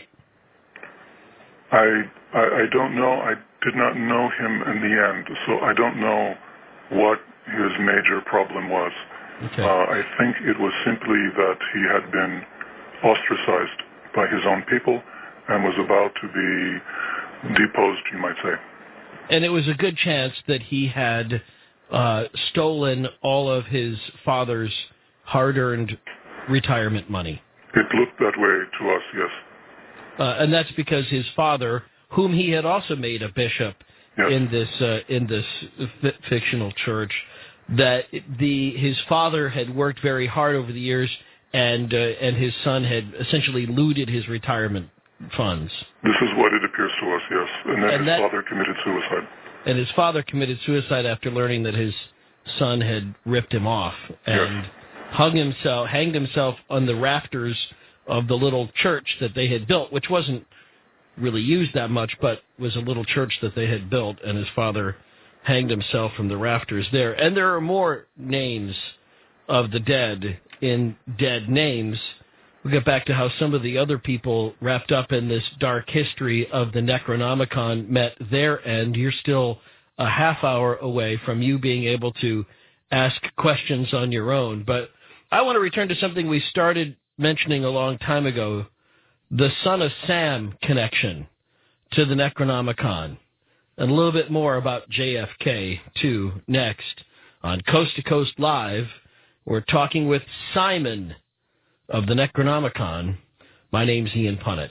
I don't know. I did not know him in the end, so I don't know what his major problem was. Okay. I think it was simply that he had been ostracized by his own people and was about to be deposed, you might say. And it was a good chance that he had stolen all of his father's hard-earned retirement money. It looked that way to us, yes. And that's because his father, whom he had also made a bishop yes. in this fictional church, that his father had worked very hard over the years, and his son had essentially looted his retirement funds. This is what it appears to us, yes. And then his father committed suicide. And his father committed suicide after learning that his son had ripped him off and hanged himself on the rafters of the little church that they had built, which wasn't really used that much, but was a little church that they had built, and his father hanged himself from the rafters there. And there are more names of the dead in Dead Names. We'll get back to how some of the other people wrapped up in this dark history of the Necronomicon met their end. You're still a half hour away from you being able to ask questions on your own. But I want to return to something we started mentioning a long time ago, the Son of Sam connection to the Necronomicon. And a little bit more about JFK, too, next on Coast to Coast Live. We're talking with Simon of the Necronomicon. My name's Ian Punnett.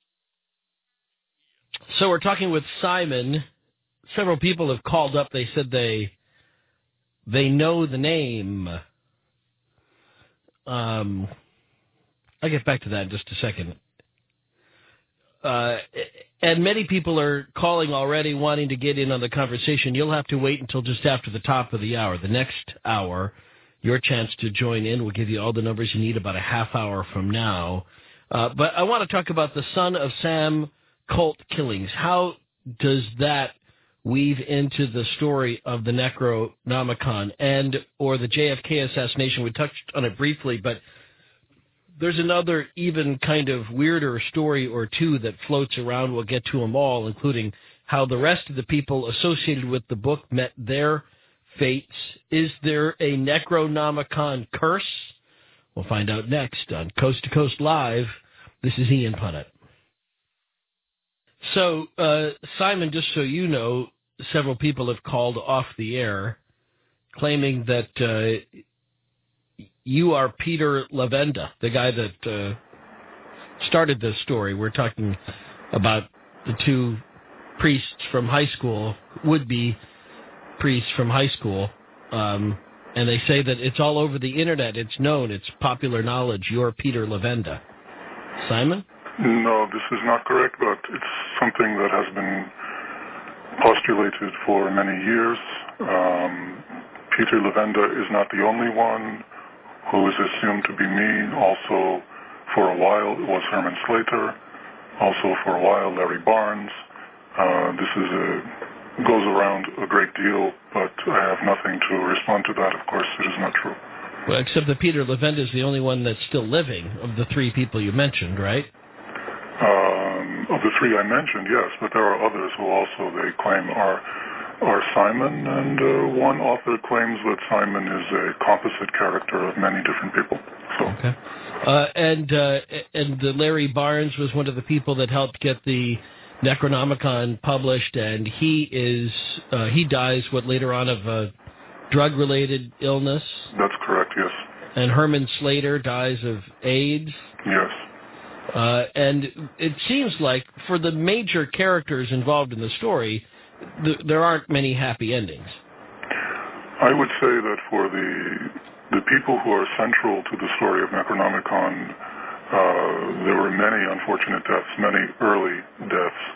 So we're talking with Simon. Several people have called up. They said they know the name. I'll get back to that in just a second. And many people are calling already wanting to get in on the conversation. You'll have to wait until just after the top of the hour. The next hour, your chance to join in. We'll give you all the numbers you need about a half hour from now. But I want to talk about the Son of Sam cult killings. How does that weave into the story of the Necronomicon or the JFK assassination? We touched on it briefly, but there's another even kind of weirder story or two that floats around. We'll get to them all, including how the rest of the people associated with the book met their fates. Is there a Necronomicon curse? We'll find out next on Coast to Coast Live. This is Ian Punnett. So, Simon, just so you know, several people have called off the air claiming that you are Peter Levenda, the guy that started this story. We're talking about the two priests from high school, would-be priests from high school, and they say that it's all over the internet. It's known. It's popular knowledge. You're Peter Levenda. Simon? No, this is not correct, but it's something that has been postulated for many years. Peter Levenda is not the only one who is assumed to be me. Also, for a while, it was Herman Slater. Also, for a while, Larry Barnes. This goes around a great deal, but I have nothing to respond to that. Of course, it is not true. Well, except that Peter Levenda is the only one that's still living of the three people you mentioned, right? Of the three I mentioned, yes, but there are others who also they claim are Simon, and one author claims that Simon is a composite character of many different people. So. Okay. And Larry Barnes was one of the people that helped get the Necronomicon published, and he dies later on of a drug-related illness. That's correct. Yes. And Herman Slater dies of AIDS. Yes. And it seems like for the major characters involved in the story, there aren't many happy endings. I would say that for the people who are central to the story of Necronomicon, there were many unfortunate deaths, many early deaths.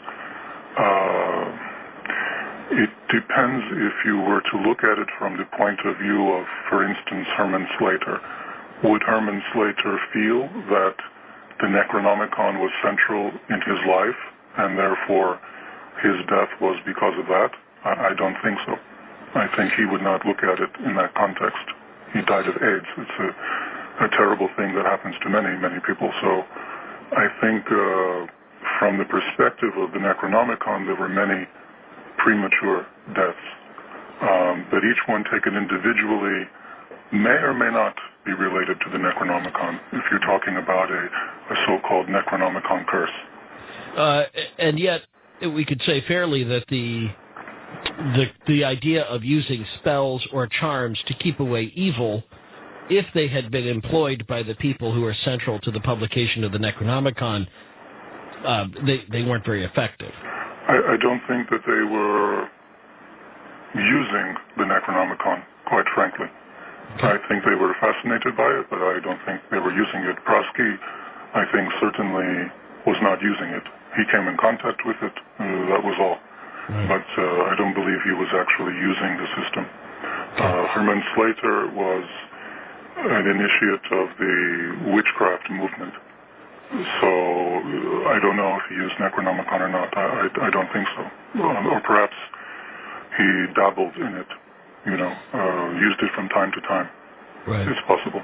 It depends if you were to look at it from the point of view of, for instance, Herman Slater. Would Herman Slater feel that the Necronomicon was central in his life, and therefore his death was because of that? I don't think so. I think he would not look at it in that context. He died of AIDS. It's a terrible thing that happens to many, many people. So I think from the perspective of the Necronomicon, there were many premature deaths. But each one taken individually may or may not be related to the Necronomicon, if you're talking about a so-called Necronomicon curse. And yet, we could say fairly that the idea of using spells or charms to keep away evil, if they had been employed by the people who are central to the publication of the Necronomicon, they weren't very effective. I don't think that they were using the Necronomicon, quite frankly. Okay. I think they were fascinated by it, but I don't think they were using it. Prosky, I think, certainly was not using it. He came in contact with it, that was all. Right. But I don't believe he was actually using the system. Okay. Herman Slater was an initiate of the witchcraft movement. So I don't know if he used Necronomicon or not. I don't think so. Or perhaps he dabbled in it, used it from time to time. Right. It's possible.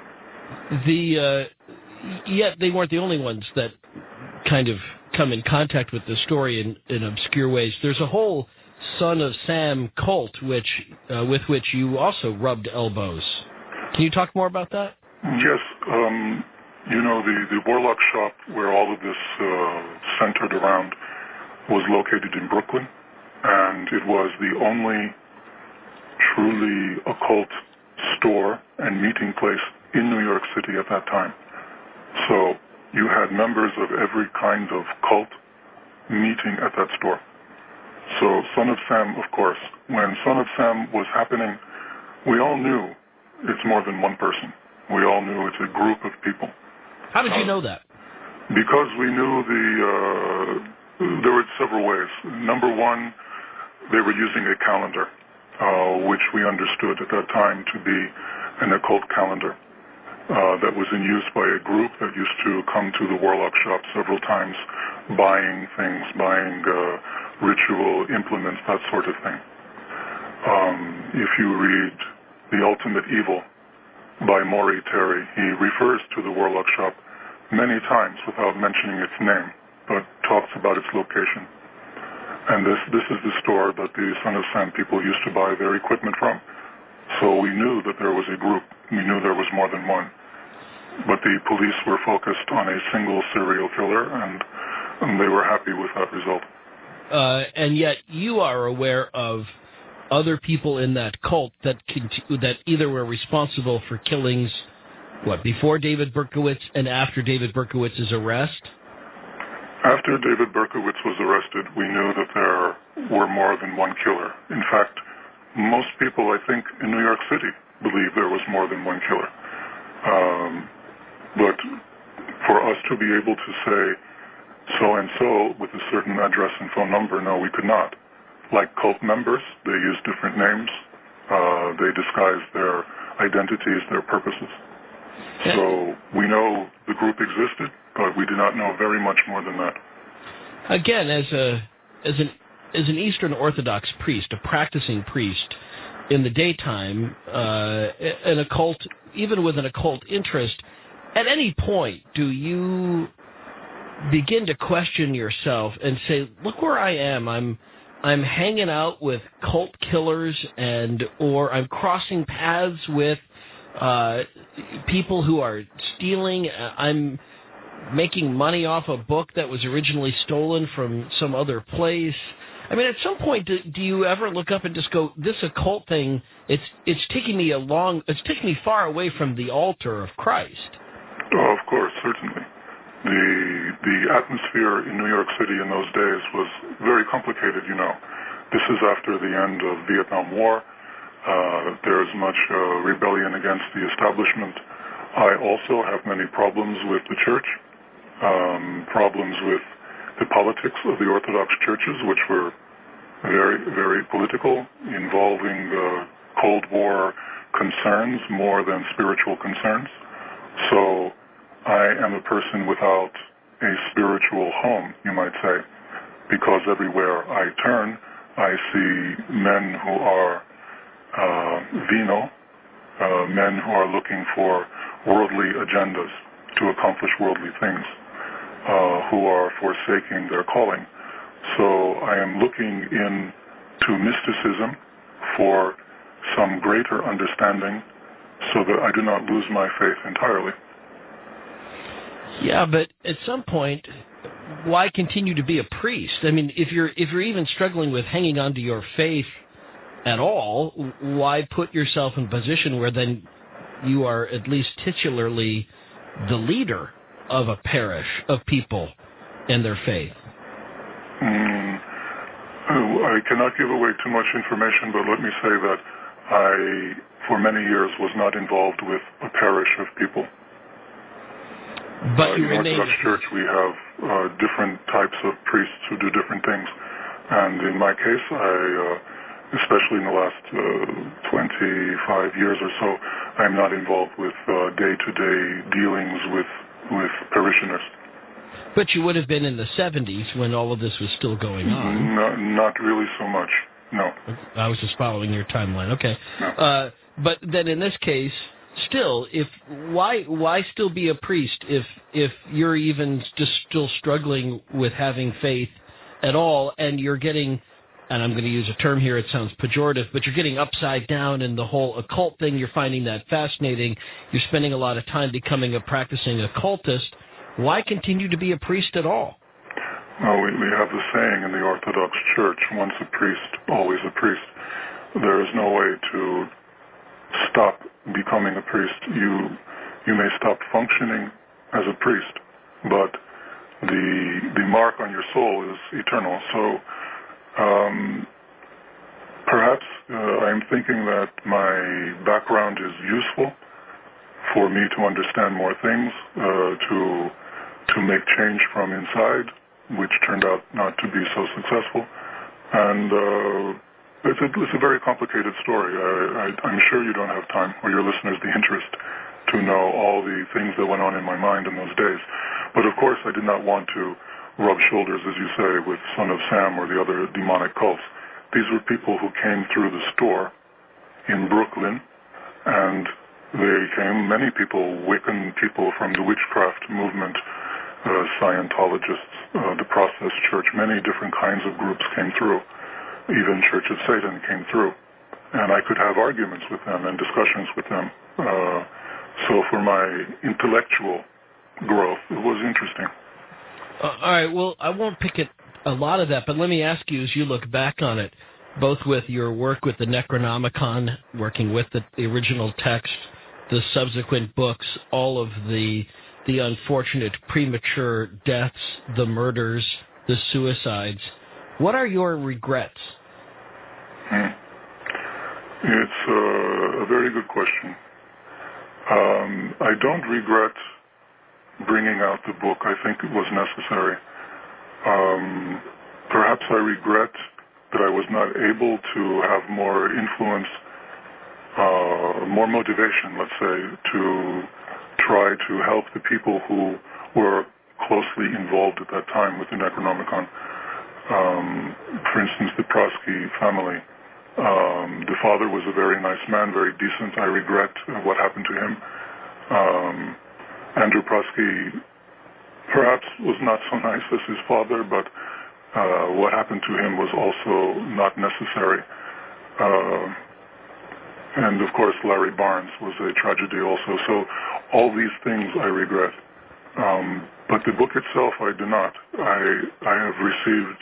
Yet they weren't the only ones that kind of come in contact with the story in obscure ways. There's a whole Son of Sam cult with which you also rubbed elbows. Can you talk more about that? Yes. The Warlock shop where all of this centered around was located in Brooklyn, and it was the only truly occult store and meeting place in New York City at that time. So you had members of every kind of cult meeting at that store. So Son of Sam, of course, when Son of Sam was happening, we all knew it's more than one person. We all knew it's a group of people. How did you know that? Because we knew there were several ways. Number one, they were using a calendar, which we understood at that time to be an occult calendar. That was in use by a group that used to come to the Warlock shop several times, buying things, buying ritual implements, that sort of thing. If you read The Ultimate Evil by Maury Terry, he refers to the Warlock shop many times without mentioning its name, but talks about its location. And this is the store that the Son of Sam people used to buy their equipment from. So we knew that there was a group. We knew there was more than one. But the police were focused on a single serial killer, and they were happy with that result. And yet you are aware of other people in that cult that either were responsible for killings, before David Berkowitz and after David Berkowitz's arrest? After David Berkowitz was arrested, we knew that there were more than one killer. In fact, most people, I think, in New York City believe there was more than one killer. But for us to be able to say so-and-so with a certain address and phone number, no, we could not. Like cult members, they use different names. They disguise their identities, their purposes. So we know the group existed, but we do not know very much more than that. Again, as an Eastern Orthodox priest, a practicing priest, in the daytime, an occult, even with an occult interest, at any point do you begin to question yourself and say, "Look where I am. I'm hanging out with cult killers, or I'm crossing paths with people who are stealing. I'm making money off a book that was originally stolen from some other place." I mean, at some point, do you ever look up and just go, "This occult thing, it's taking me far away from the altar of Christ"? Oh, of course, certainly. The atmosphere in New York City in those days was very complicated, you know. This is after the end of the Vietnam War. There's much rebellion against the establishment. I also have many problems with the church, problems with the politics of the Orthodox churches, which were very, very political, involving Cold War concerns more than spiritual concerns. So I am a person without a spiritual home, you might say, because everywhere I turn, I see men who are venal, men who are looking for worldly agendas to accomplish worldly things, who are forsaking their calling. So I am looking into mysticism for some greater understanding so that I do not lose my faith entirely. Yeah, but at some point, why continue to be a priest? I mean, if you're even struggling with hanging on to your faith at all, why put yourself in a position where then you are at least titularly the leader of a parish of people and their faith? I cannot give away too much information, but let me say that I, for many years, was not involved with a parish of people. But you in the Orthodox Church, we have different types of priests who do different things. And in my case, especially in the last 25 years or so, I'm not involved with day-to-day dealings with parishioners. But you would have been in the 70s when all of this was still going on. No, not really so much, no. I was just following your timeline, okay. No. But then in this case, still, why still be a priest if you're even just still struggling with having faith at all, and you're getting, and I'm going to use a term here, it sounds pejorative, but you're getting upside down in the whole occult thing, you're finding that fascinating, you're spending a lot of time becoming a practicing occultist. Why continue to be a priest at all? Well, we have the saying in the Orthodox Church, once a priest, always a priest. There is no way to stop becoming a priest. You may stop functioning as a priest, but the mark on your soul is eternal. So perhaps I'm thinking that my background is useful for me to understand more things, to make change from inside, which turned out not to be so successful. And it's a very complicated story. I'm sure you don't have time, or your listeners the interest, to know all the things that went on in my mind in those days. But of course, I did not want to rub shoulders, as you say, with Son of Sam or the other demonic cults. These were people who came through the store in Brooklyn, and They came, many people, Wiccan people from the witchcraft movement, Scientologists, the Process Church, many different kinds of groups came through. Even Church of Satan came through. And I could have arguments with them and discussions with them. So for my intellectual growth, it was interesting. All right, well, I won't pick at a lot of that, but let me ask you, as you look back on it, both with your work with the Necronomicon, working with the original text, the subsequent books, all of the unfortunate premature deaths, the murders, the suicides, what are your regrets? It's a very good question. I don't regret bringing out the book. I think it was necessary. Perhaps I regret that I was not able to have more influence, more motivation, let's say, to try to help the people who were closely involved at that time with the Necronomicon. For instance, the Prosky family. The father was a very nice man, very decent. I regret what happened to him. Andrew Prosky perhaps was not so nice as his father, but what happened to him was also not necessary. And of course, Larry Barnes was a tragedy also. So all these things I regret. But the book itself, I do not. I have received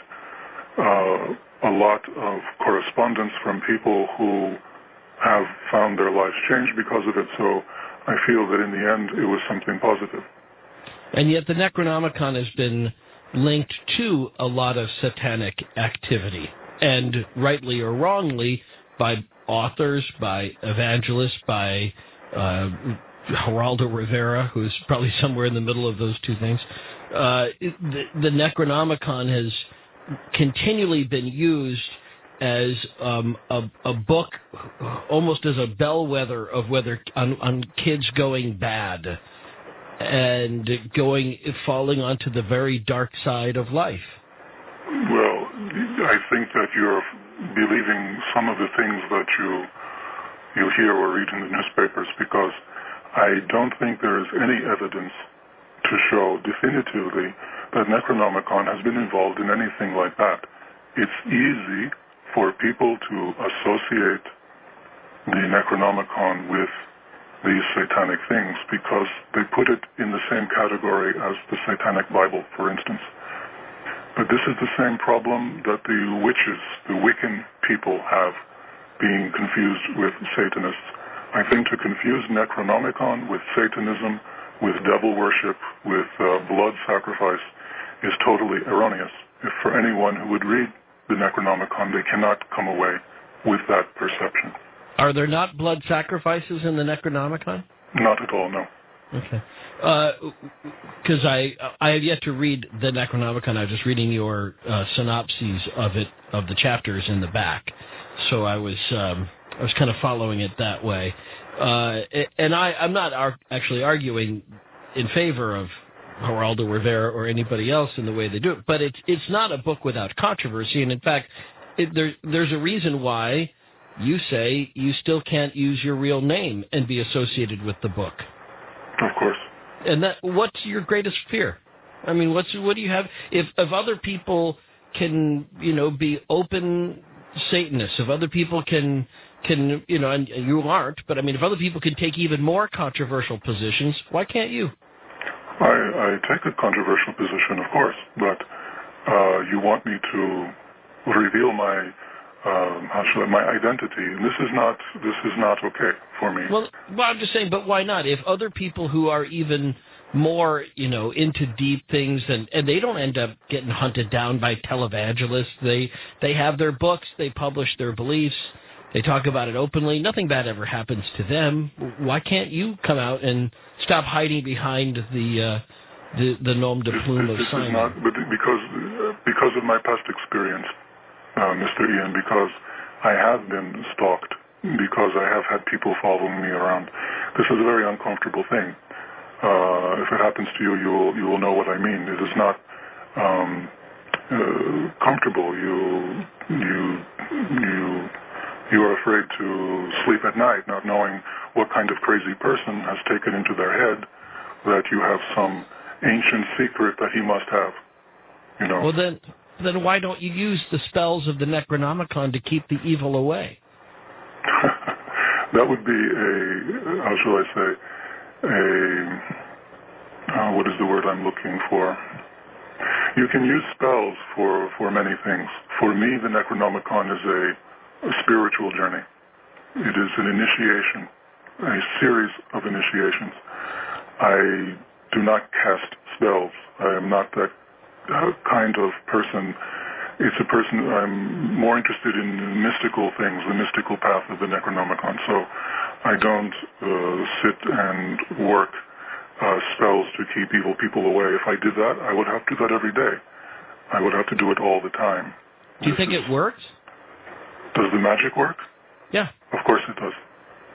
a lot of correspondence from people who have found their lives changed because of it. So I feel that in the end, it was something positive. And yet the Necronomicon has been linked to a lot of satanic activity, and rightly or wrongly, by authors, by evangelists, by Geraldo Rivera, who's probably somewhere in the middle of those two things. The Necronomicon has continually been used as a book, almost as a bellwether of whether on kids going bad and falling onto the very dark side of life. Well, I think that you're believing some of the things that you hear or read in the newspapers, because I don't think there is any evidence to show definitively that Necronomicon has been involved in anything like that. It's easy for people to associate the Necronomicon with these satanic things because they put it in the same category as the Satanic Bible, for instance. But this is the same problem that the witches, the Wiccan people have, being confused with Satanists. I think to confuse Necronomicon with Satanism, with devil worship, with blood sacrifice, is totally erroneous. If for anyone who would read the Necronomicon, they cannot come away with that perception. Are there not blood sacrifices in the Necronomicon? Not at all, no. Okay. Because I have yet to read the Necronomicon. I was just reading your synopses of it, of the chapters in the back. So I was kind of following it that way. And I'm not actually arguing in favor of Geraldo Rivera or anybody else in the way they do it, but it's not a book without controversy. And in fact, there's a reason why you say you still can't use your real name and be associated with the book. Of course. And what's your greatest fear? I mean, what do you have? If other people can, be open Satanists, if other people can, and you aren't, but I mean, if other people can take even more controversial positions, why can't you? I take a controversial position, of course, but you want me to reveal my identity, and this is not okay for me. Well, I'm just saying, but why not? If other people who are even more, into deep things, and they don't end up getting hunted down by televangelists, they have their books, they publish their beliefs, they talk about it openly, nothing bad ever happens to them. Why can't you come out and stop hiding behind the nom de plume of Simon? But because of my past experience, Mr. Ian, because I have been stalked, because I have had people following me around. This is a very uncomfortable thing. If it happens to you, you will know what I mean. It is not You are afraid to sleep at night, not knowing what kind of crazy person has taken into their head that you have some ancient secret that he must have. You know. Well, then why don't you use the spells of the Necronomicon to keep the evil away? That would be how shall I say, what is the word I'm looking for? You can use spells for many things. For me, the Necronomicon is a spiritual journey. It is an initiation, a series of initiations. I do not cast spells. I am not that kind of person. It's a person, I'm more interested in mystical things, the mystical path of the Necronomicon. So I don't sit and work spells to keep evil people away. If I did that, I would have to do that every day. I would have to do it all the time. Do you think it works? Does the magic work? Yeah. Of course it does.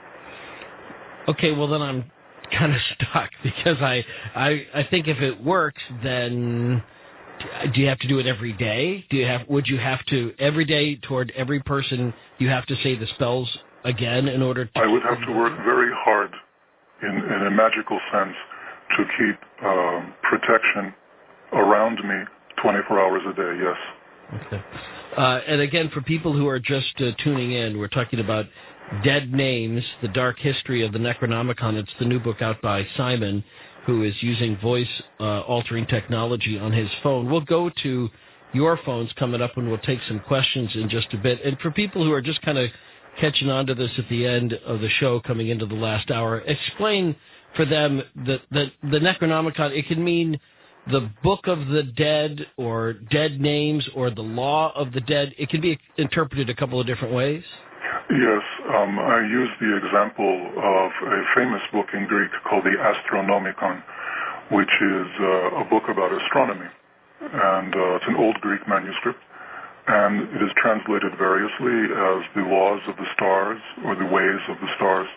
Okay, well then I'm kind of stuck because I think if it works, then do you have to do it every day? Would you have to every day toward every person you have to say the spells again in order to? I would have to work very hard in a magical sense to keep protection around me 24 hours a day, yes. Okay. And again, for people who are just tuning in, we're talking about Dead Names, The Dark History of the Necronomicon. It's the new book out by Simon, who is using voice-altering technology on his phone. We'll go to your phones coming up, and we'll take some questions in just a bit. And for people who are just kind of catching on to this at the end of the show, coming into the last hour, explain for them that the Necronomicon, it can mean the Book of the Dead or Dead Names or the Law of the Dead. It can be interpreted a couple of different ways. Yes, I use the example of a famous book in Greek called the Astronomicon, which is a book about astronomy. And it's an old Greek manuscript, and it is translated variously as the laws of the stars or the ways of the stars.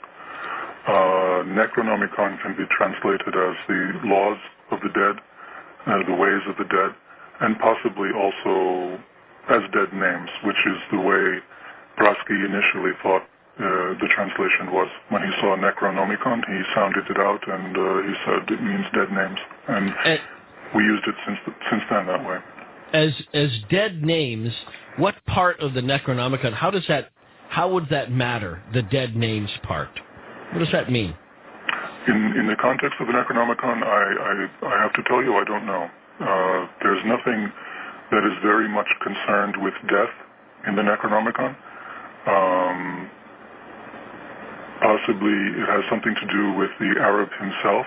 Necronomicon can be translated as the laws of the dead, the ways of the dead, and possibly also as dead names, which is the way Brodsky initially thought the translation was. When he saw Necronomicon, he sounded it out, and he said it means dead names. And we used it since then that way. As dead names, what part of the Necronomicon, how would that matter, the dead names part? What does that mean? In the context of the Necronomicon, I have to tell you, I don't know. There's nothing that is very much concerned with death in the Necronomicon. Possibly it has something to do with the Arab himself.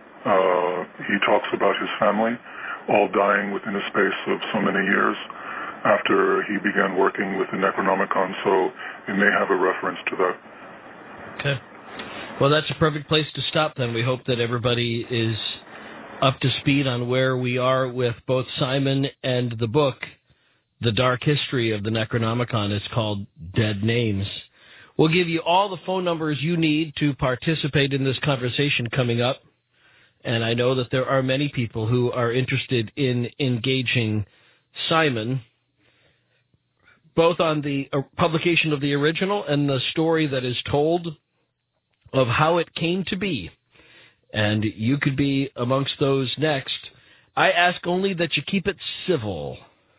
He talks about his family all dying within a space of so many years after he began working with the Necronomicon, so it may have a reference to that. Okay. Well, that's a perfect place to stop then. We hope that everybody is up to speed on where we are with both Simon and the book, The Dark History of the Necronomicon. It's called Dead Names. We'll give you all the phone numbers you need to participate in this conversation coming up. And I know that there are many people who are interested in engaging Simon, both on the publication of the original and the story that is told of how it came to be. And you could be amongst those next. I ask only that you keep it civil.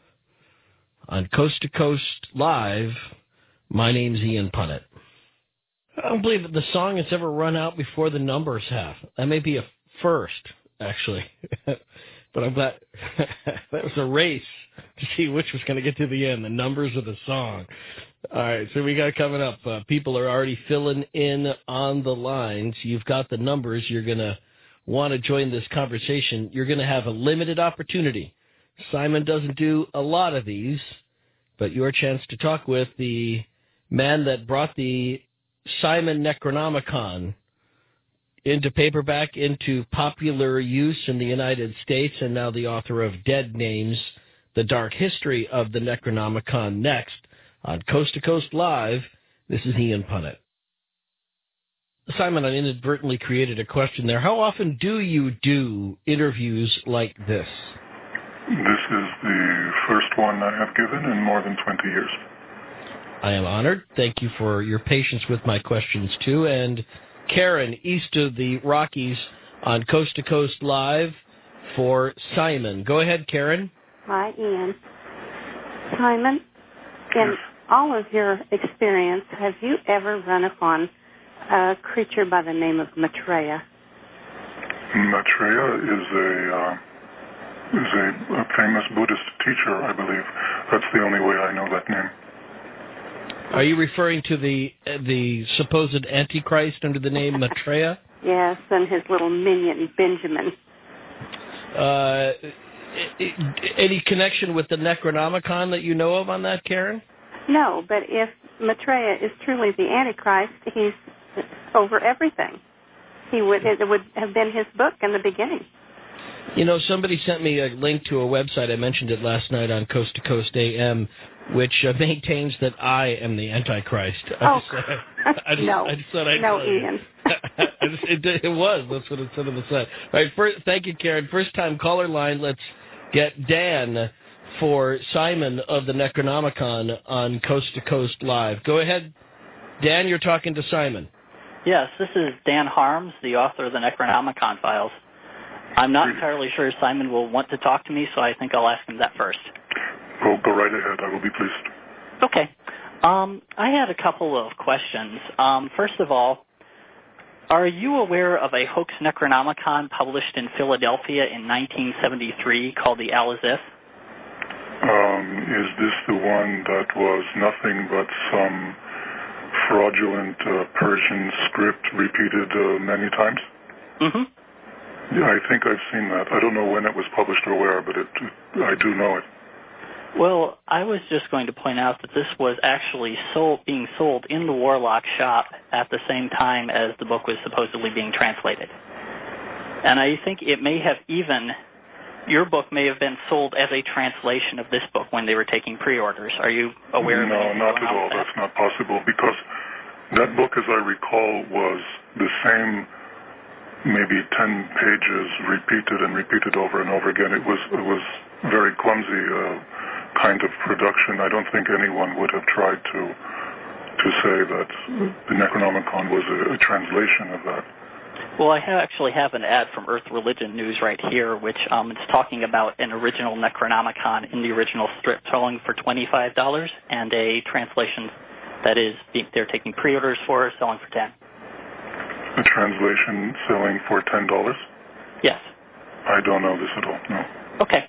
On Coast to Coast Live, my name's Ian Punnett. I don't believe that the song has ever run out before the numbers have. That may be a first, actually. But I'm glad that was a race to see which was going to get to the end, the numbers of the song. All right, so we got coming up. People are already filling in on the lines. You've got the numbers. You're going to want to join this conversation. You're going to have a limited opportunity. Simon doesn't do a lot of these, but your chance to talk with the man that brought the Simon Necronomicon into paperback, into popular use in the United States, and now the author of Dead Names, The Dark History of the Necronomicon, next on Coast to Coast Live. This is Ian Punnett. Simon, I inadvertently created a question there. How often do you do interviews like this? This is the first one I have given in more than 20 years. I am honored. Thank you for your patience with my questions, too. And Karen, east of the Rockies on Coast to Coast Live for Simon. Go ahead, Karen. Hi, Ian. Simon, in all of your experience, have you ever run upon a creature by the name of Maitreya? Maitreya is a famous Buddhist teacher, I believe. That's the only way I know that name. Are you referring to the supposed Antichrist under the name Maitreya? Yes, and his little minion, Benjamin. Any connection with the Necronomicon that you know of on that, Karen? No, but if Maitreya is truly the Antichrist, he's over everything. It would have been his book in the beginning. You know, somebody sent me a link to a website. I mentioned it last night on Coast to Coast AM, which maintains that I am the Antichrist. No, Ian. It was. That's what it said on the site. All right, thank you, Karen. First-time caller line. Let's get Dan for Simon of the Necronomicon on Coast to Coast Live. Go ahead. Dan, you're talking to Simon. Yes, this is Dan Harms, the author of the Necronomicon files. I'm not entirely sure Simon will want to talk to me, so I think I'll ask him that first. Go right ahead. I will be pleased. Okay. I had a couple of questions. First of all, are you aware of a hoax Necronomicon published in Philadelphia in 1973 called the Al-Azith? Is this the one that was nothing but some fraudulent Persian script repeated many times? Mm-hmm. Yeah, I think I've seen that. I don't know when it was published or where, but I do know it. Well, I was just going to point out that this was actually being sold in the Warlock shop at the same time as the book was supposedly being translated. And I think it may have your book may have been sold as a translation of this book when they were taking pre-orders. Are you aware of anything? No, not at all. That's not possible, because that book, as I recall, was the same maybe 10 pages repeated over and over again. It was very clumsy kind of production. I don't think anyone would have tried to say that the Necronomicon was a translation of that. Well, I actually have an ad from Earth Religion News right here, which is talking about an original Necronomicon in the original strip selling for $25 and a translation that is they're taking pre-orders for selling for $10. A translation selling for $10? Yes. I don't know this at all, no. Okay.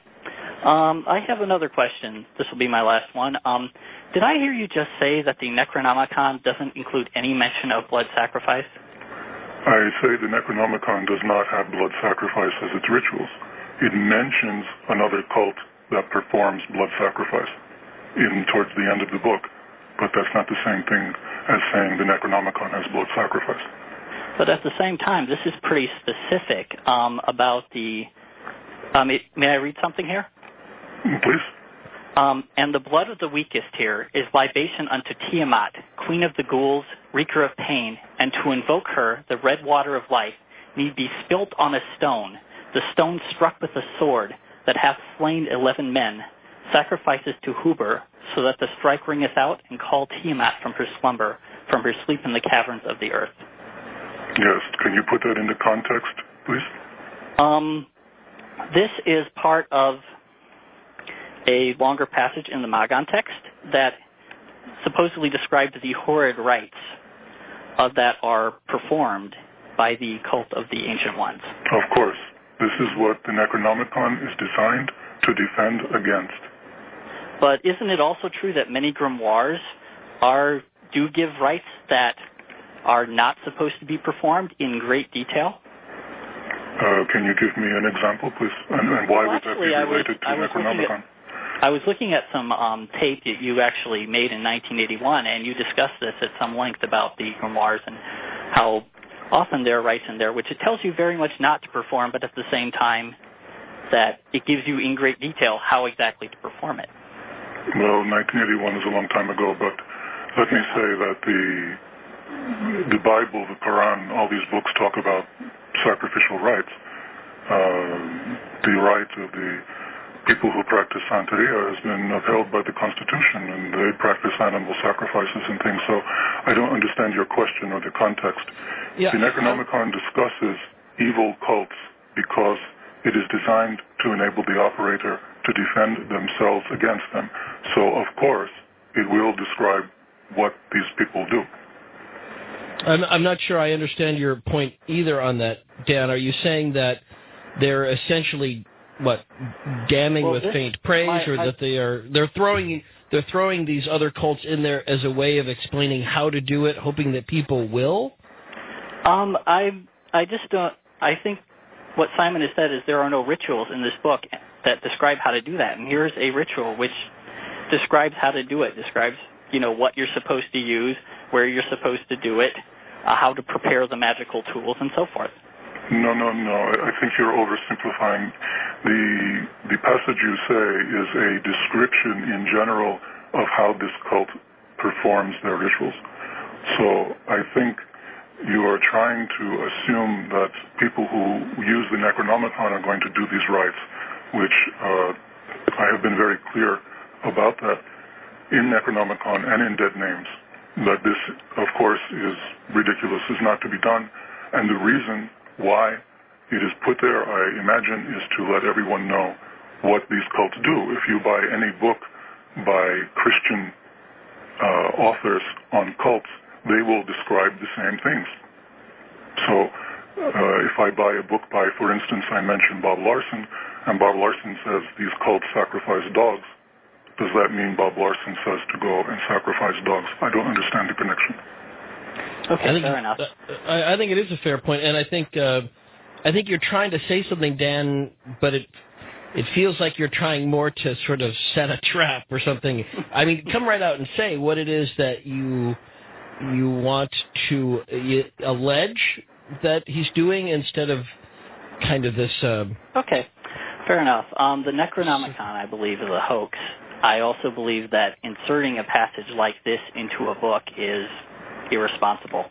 I have another question. This will be my last one. Did I hear you just say that the Necronomicon doesn't include any mention of blood sacrifice? I say the Necronomicon does not have blood sacrifice as its rituals. It mentions another cult that performs blood sacrifice towards the end of the book, but that's not the same thing as saying the Necronomicon has blood sacrifice. But at the same time, this is pretty specific about the... may I read something here? Please. And the blood of the weakest here is libation unto Tiamat, queen of the ghouls, wreaker of pain, and to invoke her, the red water of life, need be spilt on a stone, the stone struck with a sword that hath slain 11 men, sacrifices to Huber, so that the strike ringeth out, and call Tiamat from her slumber, from her sleep in the caverns of the earth. Yes, can you put that into context, please? This is part of a longer passage in the Magon text that supposedly describes the horrid rites that are performed by the cult of the Ancient Ones. Of course. This is what the Necronomicon is designed to defend against. But isn't it also true that many grimoires do give rites that are not supposed to be performed in great detail? Can you give me an example, please? And why would that be related to Necronomicon? I was looking at some tape that you actually made in 1981, and you discussed this at some length about the grimoires and how often there are rites in there, which it tells you very much not to perform, but at the same time that it gives you in great detail how exactly to perform it. Well, 1981 is a long time ago, but let me say that the Bible, the Quran, all these books talk about sacrificial rites. The rite of the people who practice Santeria has been upheld by the Constitution, and they practice animal sacrifices and things. So I don't understand your question or the context. Yeah. The Necronomicon discusses evil cults because it is designed to enable the operator to defend themselves against them. So, of course, it will describe what these people do. I'm not sure I understand your point either on that, Dan. Are you saying that they're essentially damning with faint praise, or that they're throwing these other cults in there as a way of explaining how to do it, hoping that people will? I just don't. I think what Simon has said is there are no rituals in this book that describe how to do that, and here's a ritual which describes how to do it. Describes what you're supposed to use, where you're supposed to do it, how to prepare the magical tools, and so forth. No. I think you're oversimplifying. The passage you say is a description in general of how this cult performs their rituals. So I think you are trying to assume that people who use the Necronomicon are going to do these rites, which I have been very clear about that in Necronomicon and in Dead Names, that this, of course, is ridiculous, is not to be done. And the reason why it is put there, I imagine, is to let everyone know what these cults do. If you buy any book by Christian authors on cults, they will describe the same things. So if I buy a book by, for instance, I mentioned Bob Larson, and Bob Larson says these cults sacrifice dogs, does that mean Bob Larson says to go and sacrifice dogs? I don't understand the connection. Okay, fair enough. I think it is a fair point, and I think you're trying to say something, Dan, but it feels like you're trying more to sort of set a trap or something. I mean, come right out and say what it is that you want to allege that he's doing instead of kind of this... Okay, fair enough. The Necronomicon, I believe, is a hoax. I also believe that inserting a passage like this into a book is irresponsible.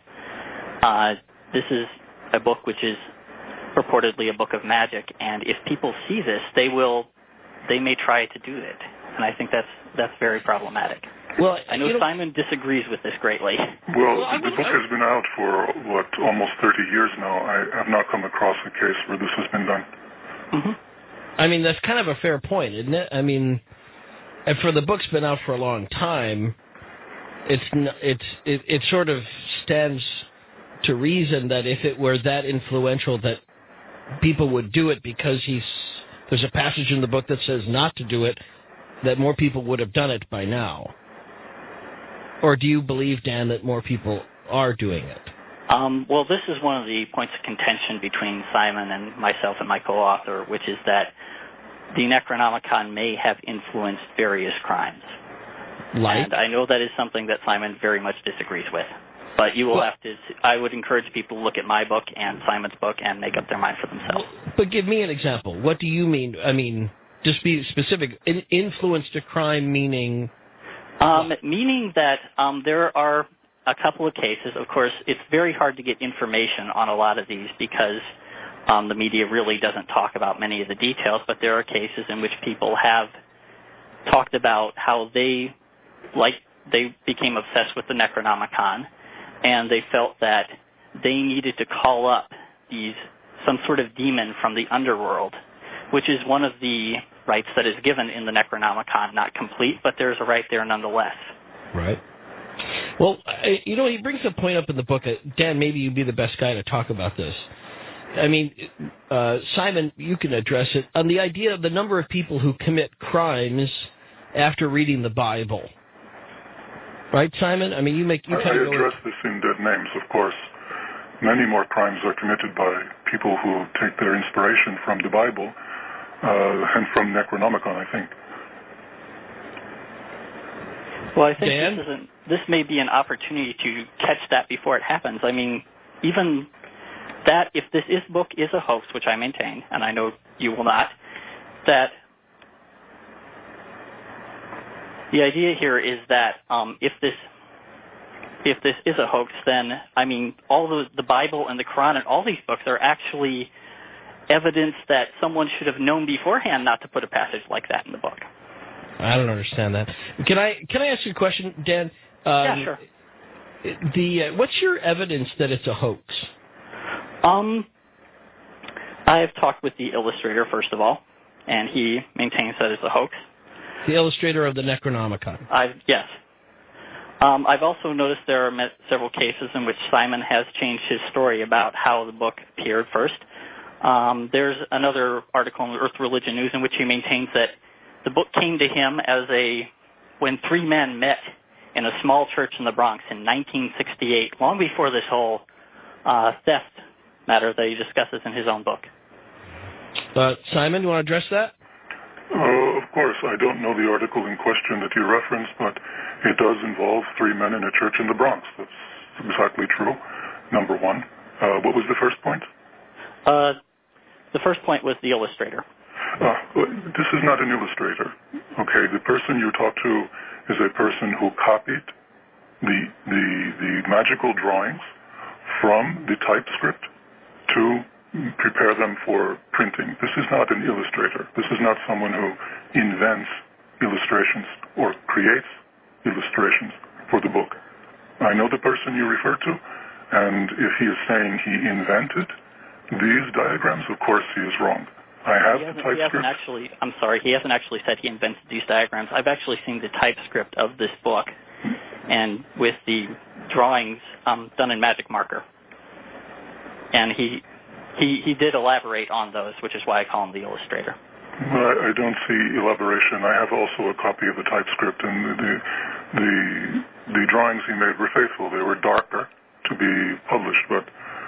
This is a book which is purportedly a book of magic, and if people see this, they may try to do it, and I think that's very problematic. Well, I know Simon disagrees with this greatly. Well, the book has been out for, almost 30 years now. I have not come across a case where this has been done. Mm-hmm. I mean, that's kind of a fair point, isn't it? I mean, and for the book's been out for a long time, it sort of stands to reason that if it were that influential, that people would do it because there's a passage in the book that says not to do it, that more people would have done it by now. Or do you believe, Dan, that more people are doing it? Well, this is one of the points of contention between Simon and myself and my co-author, which is that the Necronomicon may have influenced various crimes. Like? And I know that is something that Simon very much disagrees with. But you will have to... I would encourage people to look at my book and Simon's book and make up their mind for themselves. But give me an example. What do you mean? I mean, just be specific. Influenced a crime meaning... Meaning that there are a couple of cases. Of course, it's very hard to get information on a lot of these because the media really doesn't talk about many of the details, but there are cases in which people have talked about how they became obsessed with the Necronomicon, and they felt that they needed to call up some sort of demon from the underworld, which is one of the rights that is given in the Necronomicon. Not complete, but there's a right there nonetheless. Right. Well, he brings a point up in the book. Dan, maybe you'd be the best guy to talk about this. I mean, Simon, you can address it, on the idea of the number of people who commit crimes after reading the Bible. Right, Simon? I mean, I address this in Dead Names, of course. Many more crimes are committed by people who take their inspiration from the Bible and from Necronomicon, I think. Well, I think this may be an opportunity to catch that before it happens. I mean, even that, if this book is a hoax, which I maintain, and I know you will not, that the idea here is that if this is a hoax, then, I mean, all the Bible and the Quran and all these books are actually evidence that someone should have known beforehand not to put a passage like that in the book. I don't understand that. Can I ask you a question, Dan? Yeah, sure. What's your evidence that it's a hoax? I have talked with the illustrator, first of all, and he maintains that it's a hoax. The illustrator of the Necronomicon? Yes. I've also noticed there are several cases in which Simon has changed his story about how the book appeared first. There's another article in Earth Religion News in which he maintains that the book came to him when three men met in a small church in the Bronx in 1968, long before this whole theft matter that he discusses in his own book. Simon, you want to address that? Of course. I don't know the article in question that you referenced, but it does involve three men in a church in the Bronx. That's exactly true, number one. What was the first point? The first point was the illustrator. This is not an illustrator. Okay, the person you talk to is a person who copied the magical drawings from the typescript to prepare them for printing. This is not an illustrator. This is not someone who invents illustrations or creates illustrations for the book. I know the person you refer to, and if he is saying he invented these diagrams, of course he is wrong. I have the typescript. He hasn't actually said he invented these diagrams. I've actually seen the typescript of this book, and with the drawings done in magic marker. And he did elaborate on those, which is why I call him the illustrator. I don't see elaboration. I have also a copy of the typescript, and the drawings he made were faithful. They were darker to be published, but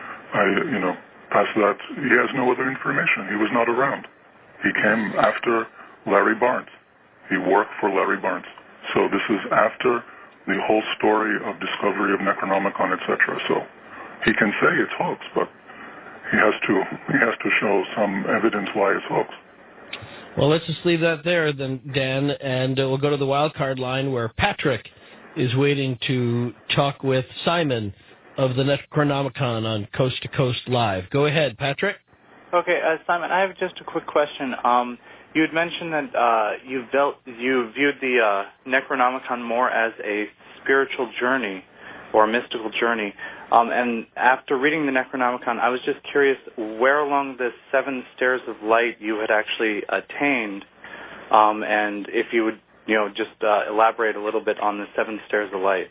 past that, he has no other information. He was not around. He came after Larry Barnes. He worked for Larry Barnes. So this is after the whole story of discovery of Necronomicon, etc. So he can say it's hoax, but he has to show some evidence why it's hoax. Well, let's just leave that there then, Dan, and we'll go to the wildcard line where Patrick is waiting to talk with Simon of the Necronomicon on Coast to Coast Live. Go ahead, Patrick. Okay, Simon, I have just a quick question. You had mentioned that you viewed the Necronomicon more as a spiritual journey or a mystical journey. And after reading the Necronomicon, I was just curious where along the 7 stairs of light you had actually attained, and if you would, just elaborate a little bit on the 7 stairs of light.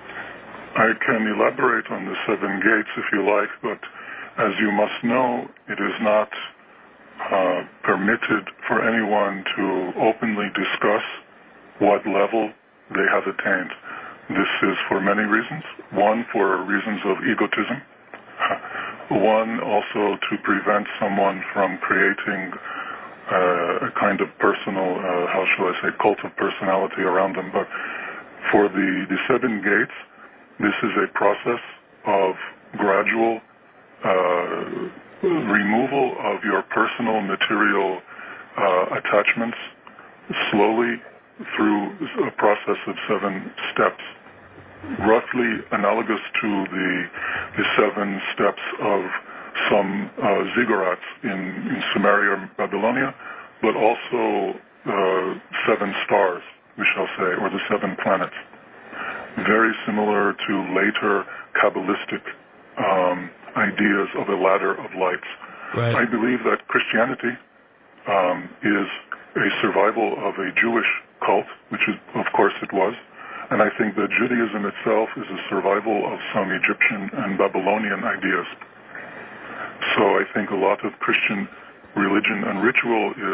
I can elaborate on the 7 gates if you like, but as you must know, it is not permitted for anyone to openly discuss what level they have attained. This is for many reasons. One, for reasons of egotism. One, also to prevent someone from creating a kind of personal, cult of personality around them. But for the 7 gates, this is a process of gradual removal of your personal material attachments, slowly through a process of 7 steps, roughly analogous to the 7 steps of some ziggurats in Sumeria, Babylonia, but also 7 stars, we shall say, or the 7 planets. Very similar to later Kabbalistic ideas of a ladder of lights. Right. I believe that Christianity is a survival of a Jewish cult, which is, of course it was, and I think that Judaism itself is a survival of some Egyptian and Babylonian ideas. So I think a lot of Christian religion and ritual is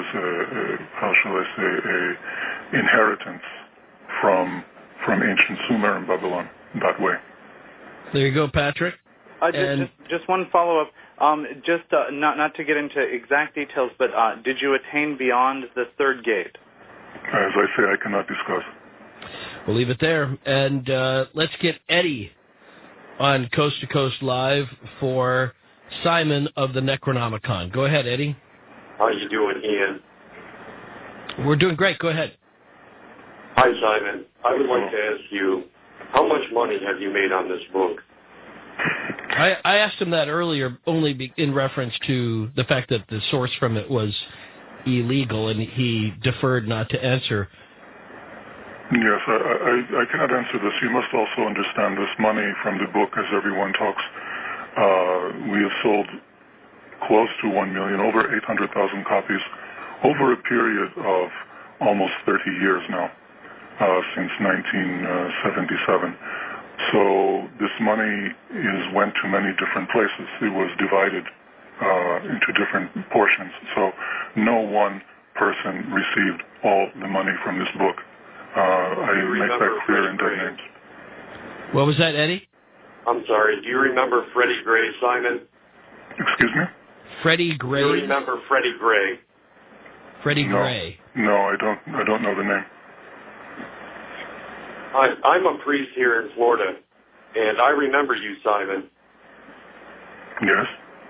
a inheritance from ancient Sumer and Babylon that way. There you go, Patrick. Just one follow-up. Not to get into exact details, but did you attain beyond the 3rd gate? As I say, I cannot discuss. We'll leave it there. And let's get Eddie on Coast to Coast Live for Simon of the Necronomicon. Go ahead, Eddie. How you doing, Ian? We're doing great. Go ahead. Hi, Simon. I would like to ask you, how much money have you made on this book? I asked him that earlier only in reference to the fact that the source from it was illegal, and he deferred not to answer. Yes, I cannot answer this. You must also understand this money from the book, as everyone talks. We have sold close to 1 million, over 800,000 copies, over a period of almost 30 years now, since 1977. So this money went to many different places. It was divided into different portions. So no one person received all the money from this book. I make that clear in dead names. What was that, Eddie? I'm sorry. Do you remember Freddie Gray, Simon? Excuse me? Freddie Gray? Do you remember Freddie Gray? Freddie Gray. No, I don't know the name. I'm a priest here in Florida, and I remember you, Simon. Yes?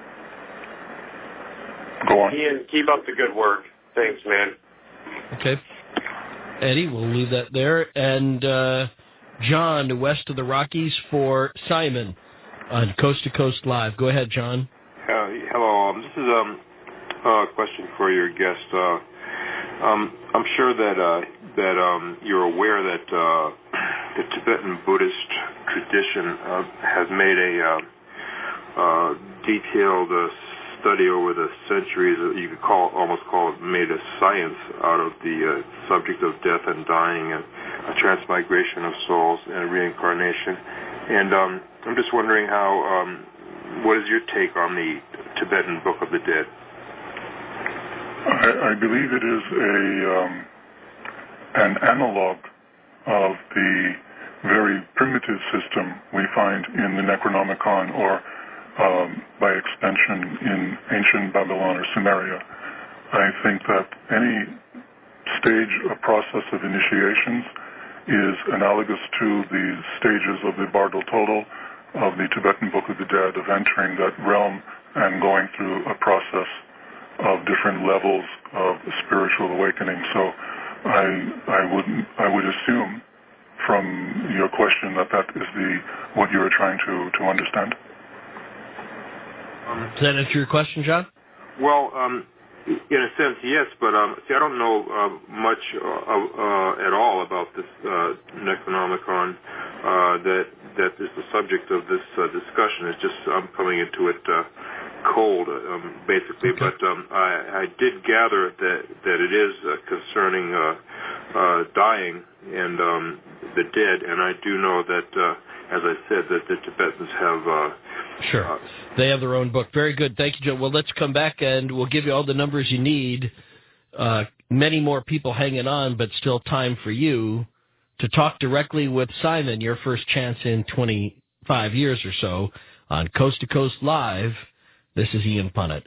Go on. Ian, keep up the good work. Thanks, man. Okay. Eddie, we'll leave that there. And John, west of the Rockies, for Simon on Coast to Coast Live. Go ahead, John. Hello. This is a question for your guest. I'm sure that you're aware that the Tibetan Buddhist tradition has made a detailed study over the centuries. You could almost call it made a science out of the subject of death and dying and a transmigration of souls and reincarnation. And I'm just wondering what is your take on the Tibetan Book of the Dead? I believe it is an analog of the very primitive system we find in the Necronomicon, or by extension in ancient Babylon or Sumeria. I think that any stage or process of initiations is analogous to the stages of the Bardal Total of the Tibetan Book of the Dead, of entering that realm and going through a process of different levels of spiritual awakening. So I would assume from your question that is what you were trying to understand. Does that answer your question, John? Well, in a sense, yes, but see, I don't know much at all about this Necronomicon that is the subject of this discussion. It's just I'm coming into it cold, basically. Okay. But I did gather that it is concerning dying and the dead, and I do know that, as I said, that the Tibetans have. Sure. They have their own book. Very good. Thank you, Joe. Well, let's come back and we'll give you all the numbers you need. Many more people hanging on, but still time for you to talk directly with Simon, your first chance in 25 years or so, on Coast to Coast Live. This is Ian Punnett.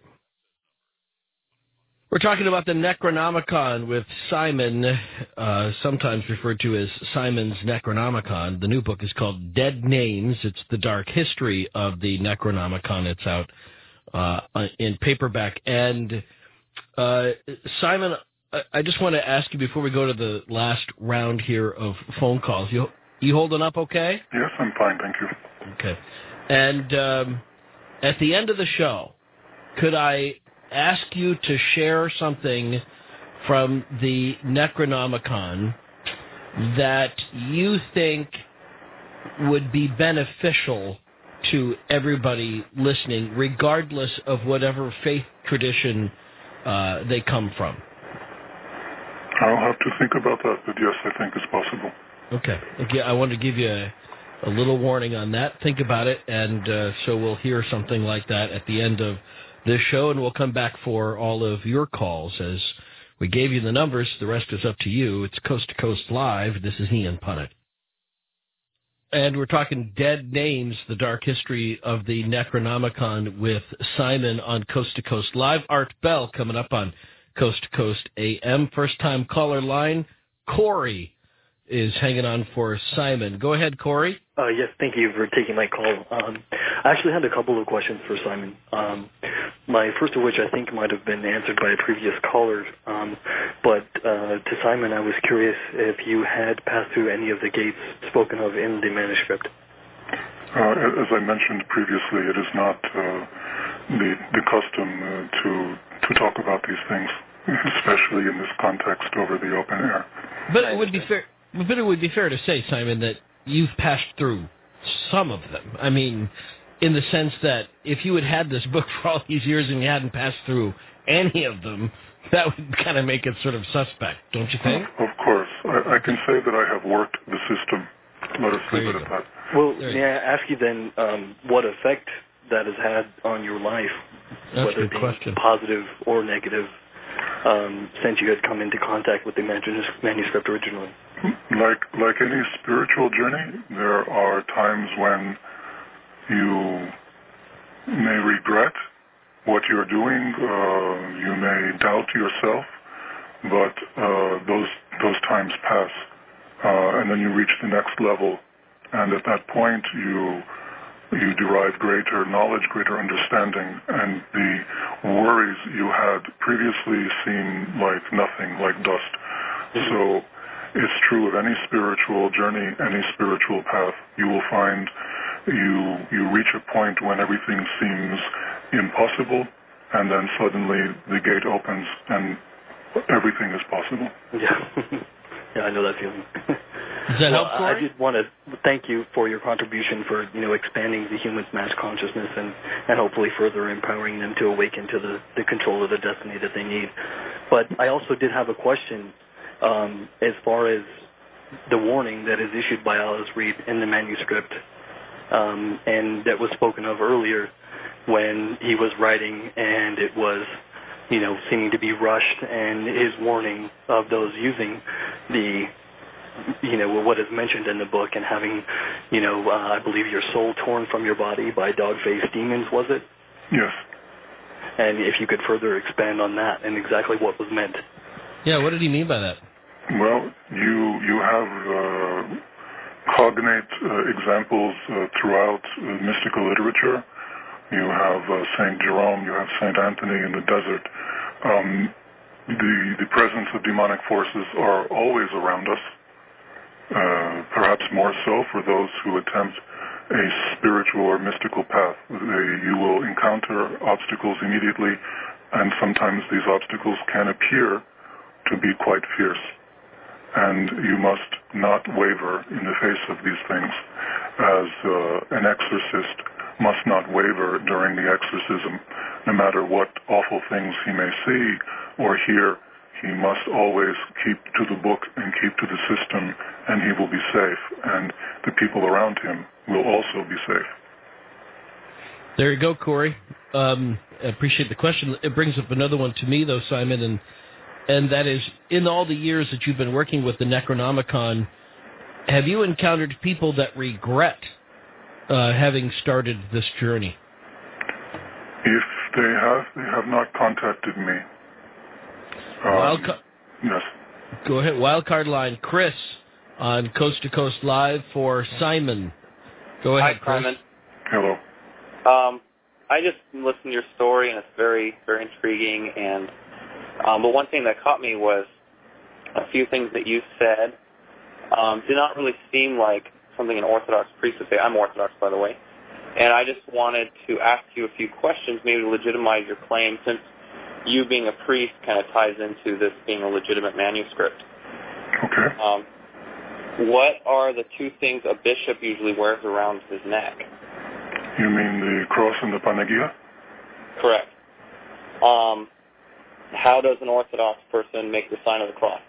We're talking about the Necronomicon with Simon, sometimes referred to as Simon's Necronomicon. The new book is called Dead Names. It's the dark history of the Necronomicon. It's out in paperback. And Simon, I just want to ask you before we go to the last round here of phone calls. You holding up okay? Yes, I'm fine, thank you. Okay. And at the end of the show, could I ask you to share something from the Necronomicon that you think would be beneficial to everybody listening, regardless of whatever faith tradition they come from? I'll have to think about that, but yes, I think it's possible. Okay. I want to give you a little warning on that. Think about it, and so we'll hear something like that at the end of this show, and we'll come back for all of your calls. As we gave you the numbers, the rest is up to you. It's Coast to Coast Live. This is Ian Punnett. And we're talking Dead Names, the dark history of the Necronomicon with Simon on Coast to Coast Live. Art Bell coming up on Coast to Coast AM. First-time caller line, Corey is hanging on for Simon. Go ahead, Corey. Yes, thank you for taking my call. I actually had a couple of questions for Simon. My first of which I think might have been answered by a previous caller. But to Simon, I was curious if you had passed through any of the gates spoken of in the manuscript. As I mentioned previously, it is not the custom to talk about these things, especially in this context over the open air. But it would be fair. But it would be fair to say, Simon, that you've passed through some of them. I mean, in the sense that if you had this book for all these years and you hadn't passed through any of them, that would kind of make it sort of suspect, don't you think? Of course. I can say that I have worked the system. Let us leave it at that. Well, may I ask you then what effect that has had on your life, whether it be positive or negative, since you had come into contact with the manuscript originally? Like any spiritual journey, there are times when you may regret what you're doing, you may doubt yourself, but those times pass, and then you reach the next level, and at that point you derive greater knowledge, greater understanding, and the worries you had previously seem like nothing, like dust. So it's true of any spiritual journey, any spiritual path. You will find you reach a point when everything seems impossible, and then suddenly the gate opens and everything is possible. Yeah, I know that feeling. Does that help, Corey? I did want to thank you for your contribution for expanding the human's mass consciousness and hopefully further empowering them to awaken to the control of the destiny that they need. But I also did have a question as far as the warning that is issued by Alice Reed in the manuscript, and that was spoken of earlier when he was writing, and it was seeming to be rushed, and his warning of those using the what is mentioned in the book and having I believe your soul torn from your body by dog-faced demons, was it? Yes. And if you could further expand on that and exactly what was meant. Yeah, what did he mean by that? Well, you have cognate examples throughout mystical literature. You have Saint Jerome, you have Saint Anthony in the desert. The presence of demonic forces are always around us, perhaps more so for those who attempt a spiritual or mystical path. You will encounter obstacles immediately, and sometimes these obstacles can appear to be quite fierce. And you must not waver in the face of these things, as an exorcist must not waver during the exorcism. No matter what awful things he may see or hear, he must always keep to the book and keep to the system, and he will be safe, and the people around him will also be safe. There you go, Corey. I appreciate the question. It brings up another one to me, though, Simon, and that is, in all the years that you've been working with the Necronomicon, have you encountered people that regret having started this journey? If they have not contacted me. Yes. Go ahead. Wildcard line, Chris on Coast to Coast Live for Simon. Go ahead, Hi, Simon. Hello. I just listened to your story, and it's very, very intriguing. And but one thing that caught me was a few things that you said did not really seem like something an Orthodox priest would say. I'm Orthodox, by the way. And I just wanted to ask you a few questions, maybe to legitimize your claim, since you being a priest kind of ties into this being a legitimate manuscript. Okay. What are the two things a bishop usually wears around his neck? You mean the cross and the panagia? Correct. How does an Orthodox person make the sign of the cross?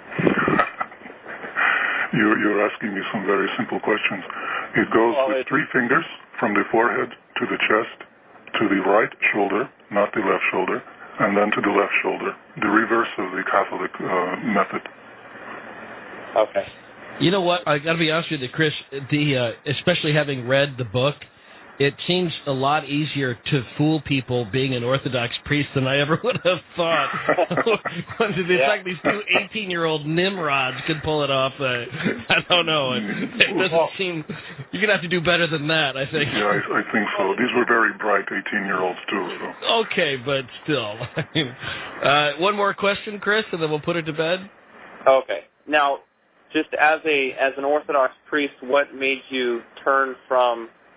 You're asking me some very simple questions. It goes with 3 fingers from the forehead to the chest, to the right shoulder, not the left shoulder, and then to the left shoulder, the reverse of the Catholic method. Okay. You know what? I got to be honest with you, Chris. Especially having read the book, it seems a lot easier to fool people being an Orthodox priest than I ever would have thought. It's like these 2 18-year-old Nimrods could pull it off. I don't know. It doesn't seem... You're going to have to do better than that, I think. Yeah, I think so. These were very bright 18-year-olds, too. So. Okay, but still. One more question, Chris, and then we'll put it to bed. Okay. Now, just as an Orthodox priest, what made you turn from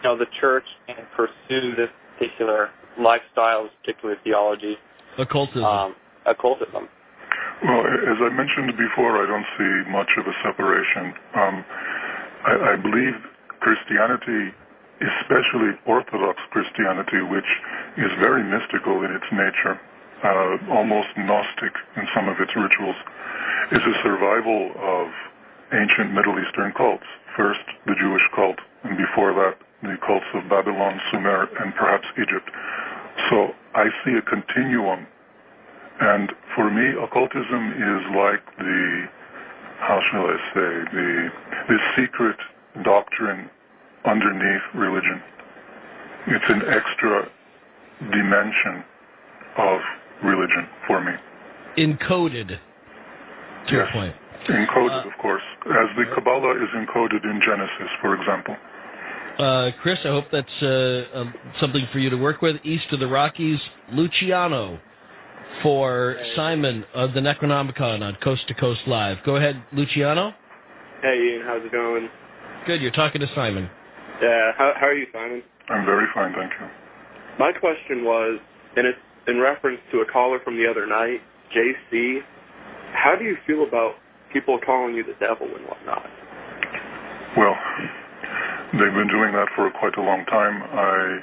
the church and pursue this particular lifestyle, this particular theology. Occultism. Occultism. Well, as I mentioned before, I don't see much of a separation. I believe Christianity, especially Orthodox Christianity, which is very mystical in its nature, almost Gnostic in some of its rituals, is a survival of ancient Middle Eastern cults. First, the Jewish cult, and before that, the cults of Babylon, Sumer, and perhaps Egypt. So I see a continuum. And for me, occultism is like the, how shall I say, the secret doctrine underneath religion. It's an extra dimension of religion for me. Encoded, to yes. a point. Encoded, of course, as the Kabbalah is encoded in Genesis, for example. Chris, I hope that's something for you to work with. East of the Rockies, Luciano for Simon of the Necronomicon on Coast to Coast Live. Go ahead, Luciano. Hey, Ian, how's it going? Good, you're talking to Simon. Yeah, how are you, Simon? I'm very fine, thank you. My question was, and it's in reference to a caller from the other night, JC, how do you feel about people calling you the devil and whatnot? Well, they've been doing that for quite a long time.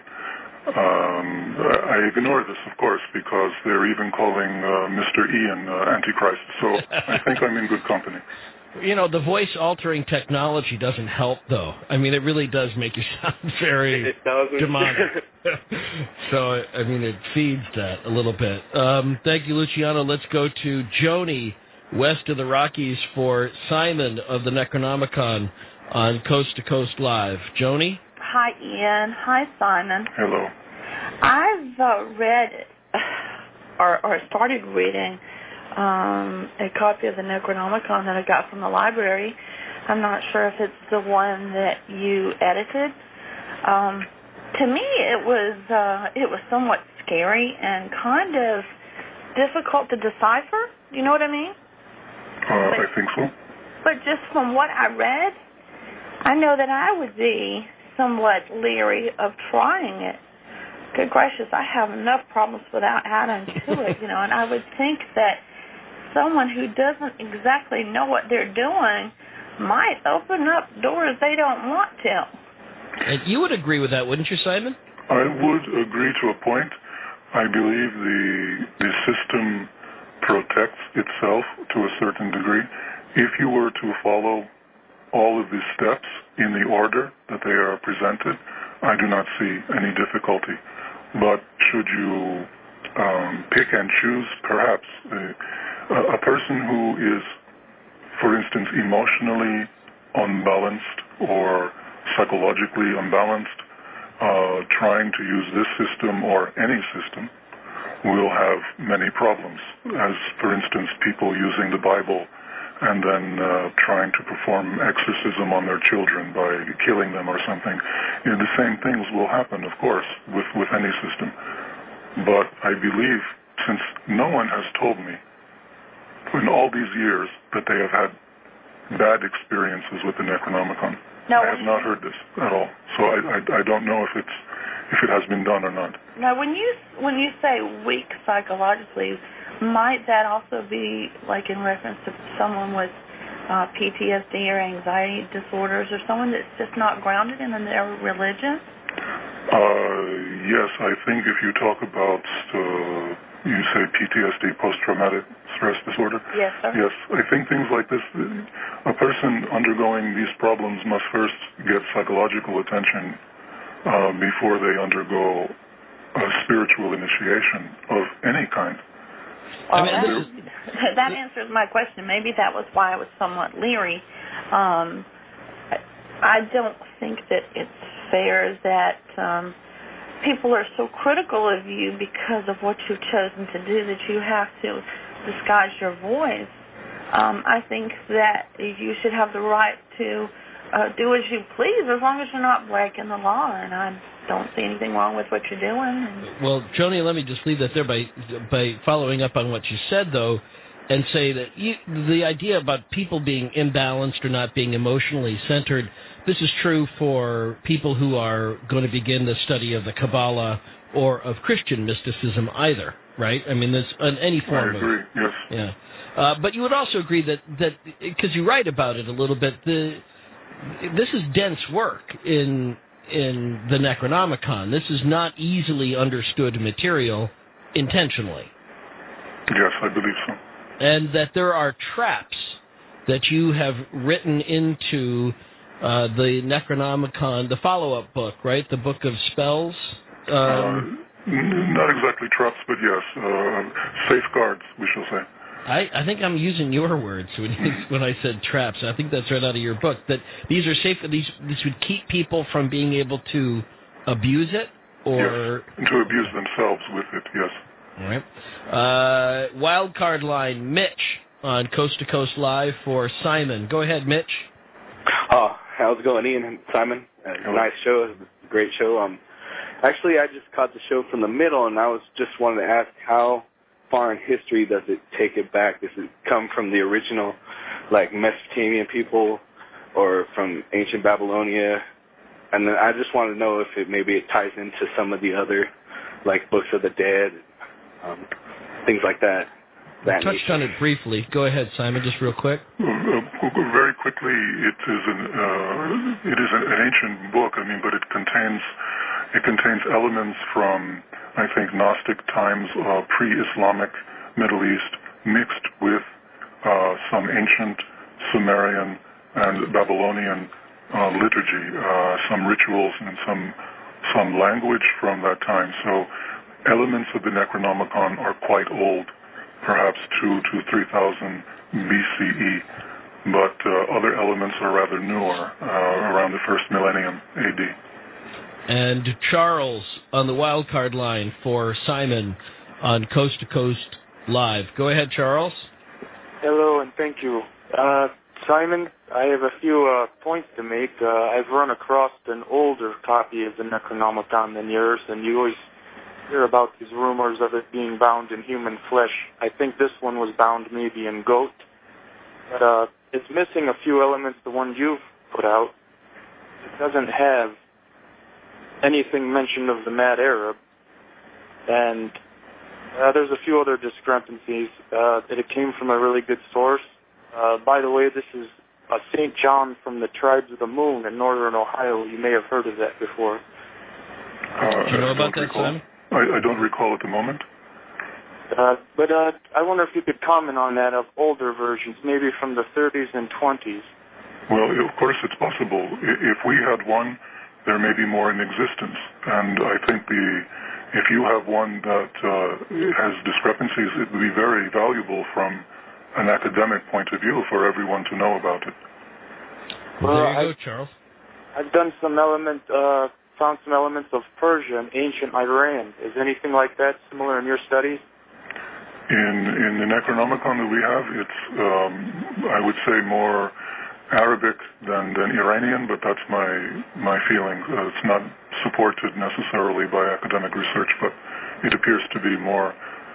I ignore this, of course, because they're even calling Mr. Ian Antichrist, so I think I'm in good company. The voice-altering technology doesn't help, though. I mean, it really does make you sound very demonic. So, it feeds that a little bit. Thank you, Luciano. Let's go to Joni, west of the Rockies, for Simon of the Necronomicon on Coast to Coast Live. Joni? Hi, Ian. Hi, Simon. Hello. I've read or started reading a copy of the Necronomicon that I got from the library. I'm not sure if it's the one that you edited. To me, it was somewhat scary and kind of difficult to decipher. Do you know what I mean? I think so. But just from what I read, I know that I would be somewhat leery of trying it. Good gracious, I have enough problems without adding to it, and I would think that someone who doesn't exactly know what they're doing might open up doors they don't want to. And you would agree with that, wouldn't you, Simon? I would agree to a point. I believe the system protects itself to a certain degree. If you were to follow all of the steps in the order that they are presented, I do not see any difficulty. But should you pick and choose, perhaps, a person who is, for instance, emotionally unbalanced or psychologically unbalanced, trying to use this system or any system will have many problems. As, for instance, people using the Bible and then trying to perform exorcism on their children by killing them or something. The same things will happen, of course, with any system. But I believe, since no one has told me in all these years that they have had bad experiences with the Necronomicon, I have not heard this at all. So I don't know if it has been done or not. Now, when you say weak psychologically, might that also be like in reference to someone with PTSD or anxiety disorders, or someone that's just not grounded in their religion? Yes, I think if you talk about, you say PTSD, post-traumatic stress disorder? Yes, sir. Yes, I think things like this, a person undergoing these problems must first get psychological attention before they undergo a spiritual initiation of any kind. That answers my question. Maybe that was why I was somewhat leery. I don't think that it's fair that people are so critical of you because of what you've chosen to do that you have to disguise your voice. I think that you should have the right to do as you please as long as you're not breaking the law, and I don't see anything wrong with what you're doing. Well, Joni, let me just leave that there by following up on what you said, though. and say that the idea about people being imbalanced or not being emotionally centered, this is true for people who are going to begin the study of the Kabbalah or of Christian mysticism either, right? I mean, there's any form of... I agree, yes. Yeah. But you would also agree that because you write about it a little bit, this is dense work in the Necronomicon. This is not easily understood material intentionally. Yes, I believe so. And that there are traps that you have written into the Necronomicon, the follow-up book, right? The Book of Spells? Not exactly traps, but yes, safeguards, we shall say. I think I'm using your words when I said traps. I think that's right out of your book. That these are safe. This would keep people from being able to abuse it, or yes, to abuse themselves with it. Yes. All right. Wild card line, Mitch on Coast to Coast Live for Simon. Go ahead, Mitch. How's it going, Ian and Simon? Nice show, great show. Actually, I just caught the show from the middle, and I was just wanted to ask how far in history does it take it back? Does it come from the original, like Mesopotamian people, or from ancient Babylonia? And then I just want to know if maybe it ties into some of the other, like Books of the Dead, things like that. You touched on it briefly. Go ahead, Simon, just real quick. Very quickly, it is an ancient book. I mean, but it contains elements from, I think, Gnostic times, pre-Islamic Middle East, mixed with some ancient Sumerian and Babylonian liturgy, some rituals and some language from that time. So elements of the Necronomicon are quite old, perhaps 2,000 to 3,000 BCE, but other elements are rather newer, around the first millennium AD. And Charles on the wildcard line for Simon on Coast to Coast Live. Go ahead, Charles. Hello, and thank you. Simon, I have a few points to make. I've run across an older copy of the Necronomicon than yours, and you always hear about these rumors of it being bound in human flesh. I think this one was bound maybe in goat, but it's missing a few elements, the one you've put out. It doesn't have anything mentioned of the Mad Arab, and there's a few other discrepancies, that it came from a really good source. By the way, this is St. John from the Tribes of the Moon in northern Ohio. You may have heard of that before. Do you know about that, Simon? I don't recall at the moment. But I wonder if you could comment on that, of older versions, maybe from the 30s and 20s. Well, of course it's possible. If we had one, there may be more in existence. And I think if you have one that has discrepancies, it would be very valuable from an academic point of view for everyone to know about it. Well, there you go, Charles. I've done found some elements of Persia and ancient Iran. Is anything like that similar in your studies? In the Necronomicon that we have, it's, I would say, more Arabic than Iranian, but that's my feeling. It's not supported necessarily by academic research, but it appears to be more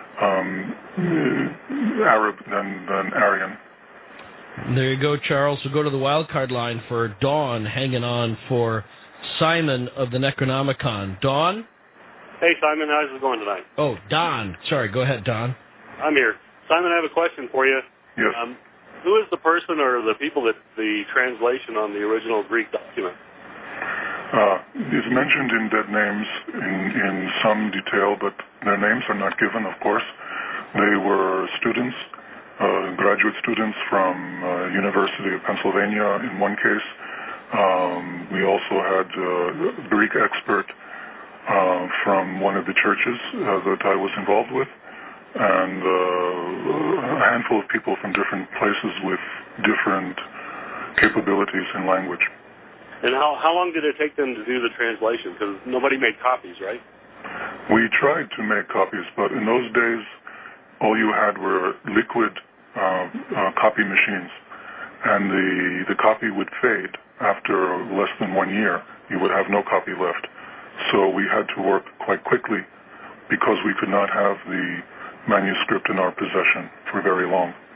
Arab than Aryan. There you go, Charles. We'll go to the wildcard line for Dawn, hanging on for Simon of the Necronomicon. Dawn? Hey, Simon, how's it going tonight? Oh, Don. Sorry, go ahead, Don. I'm here. Simon, I have a question for you. Yes. Who is the person or the people that the translation on the original Greek document? It's mentioned in Dead Names in some detail, but their names are not given, of course. They were students, graduate students from University of Pennsylvania in one case. We also had a Greek expert from one of the churches that I was involved with, and a handful of people from different places with different capabilities in language. And how long did it take them to do the translation? Because nobody made copies, right? We tried to make copies, but in those days, all you had were liquid copy machines, and the copy would fade after less than 1 year. You would have no copy left. So we had to work quite quickly because we could not have the manuscript in our possession for very long.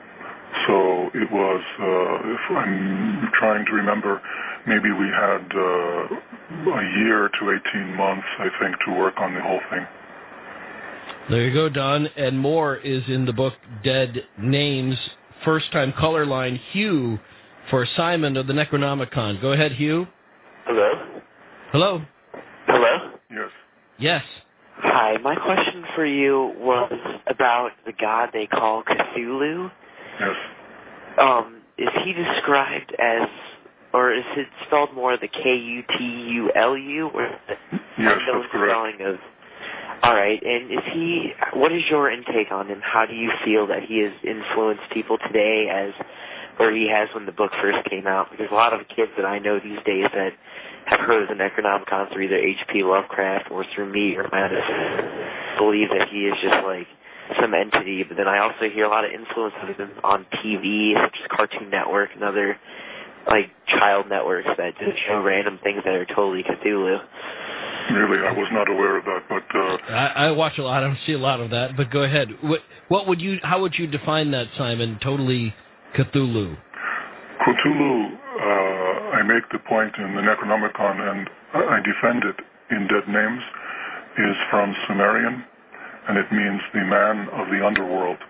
So it was, if I'm trying to remember, maybe we had a year to 18 months, I think, to work on the whole thing. There you go, Don. And more is in the book Dead Names. First-time color line, Hugh, for Simon of the Necronomicon. Go ahead, Hugh. Hello? Hello. Hello? Yes. Yes. Hi, my question for you was about the god they call Cthulhu. Yes. Is he described as, or is it spelled more the K-U-T-U-L-U, or the unknown spelling of... All right, and what is your intake on him? How do you feel that he has influenced people today or he has when the book first came out? Because a lot of kids that I know these days that have heard of the Necronomicon through either H.P. Lovecraft or through me or my other believe that he is just like some entity. But then I also hear a lot of influence of him on TV, such as Cartoon Network and other like child networks that just show random things that are totally Cthulhu. Really, I was not aware of that, but I watch a lot. I see a lot of that. But go ahead. How would you define that, Simon? Totally Cthulhu. Cthulhu, I make the point in the Necronomicon, and I defend it in Dead Names, is from Sumerian, and it means the man of the underworld.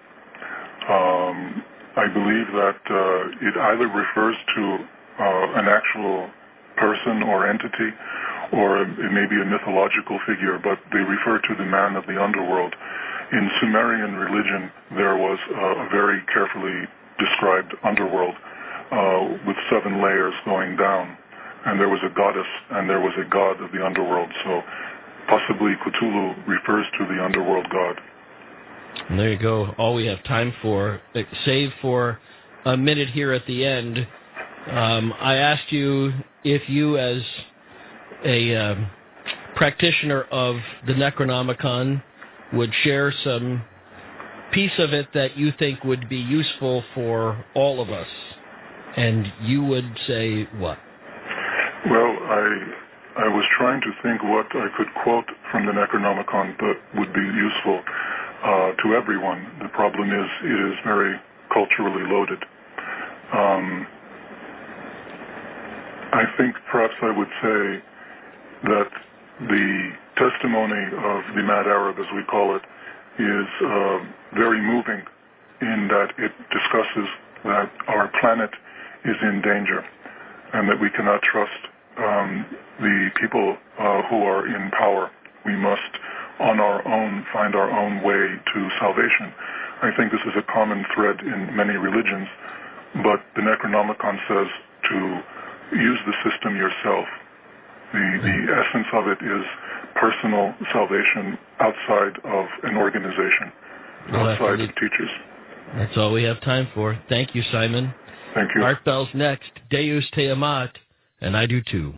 I believe that it either refers to an actual person or entity, or it may be a mythological figure, but they refer to the man of the underworld. In Sumerian religion, there was a very carefully described underworld with 7 layers going down, and there was a goddess and there was a god of the underworld. So possibly Cthulhu refers to the underworld god. And there you go. All we have time for, save for a minute here at the end. I asked you if you, as a practitioner of the Necronomicon, would share some piece of it that you think would be useful for all of us. And you would say what? Well, I was trying to think what I could quote from the Necronomicon that would be useful to everyone. The problem is it is very culturally loaded. I think perhaps I would say that the testimony of the Mad Arab, as we call it, is very moving in that it discusses that our planet is in danger and that we cannot trust the people who are in power. We must, on our own, find our own way to salvation. I think this is a common thread in many religions, but the Necronomicon says to use the system yourself. The essence of it is personal salvation outside of an organization, outside of teachers. That's all we have time for. Thank you, Simon. Thank you. Art Bell's next, Deus Te Amat, and I do too.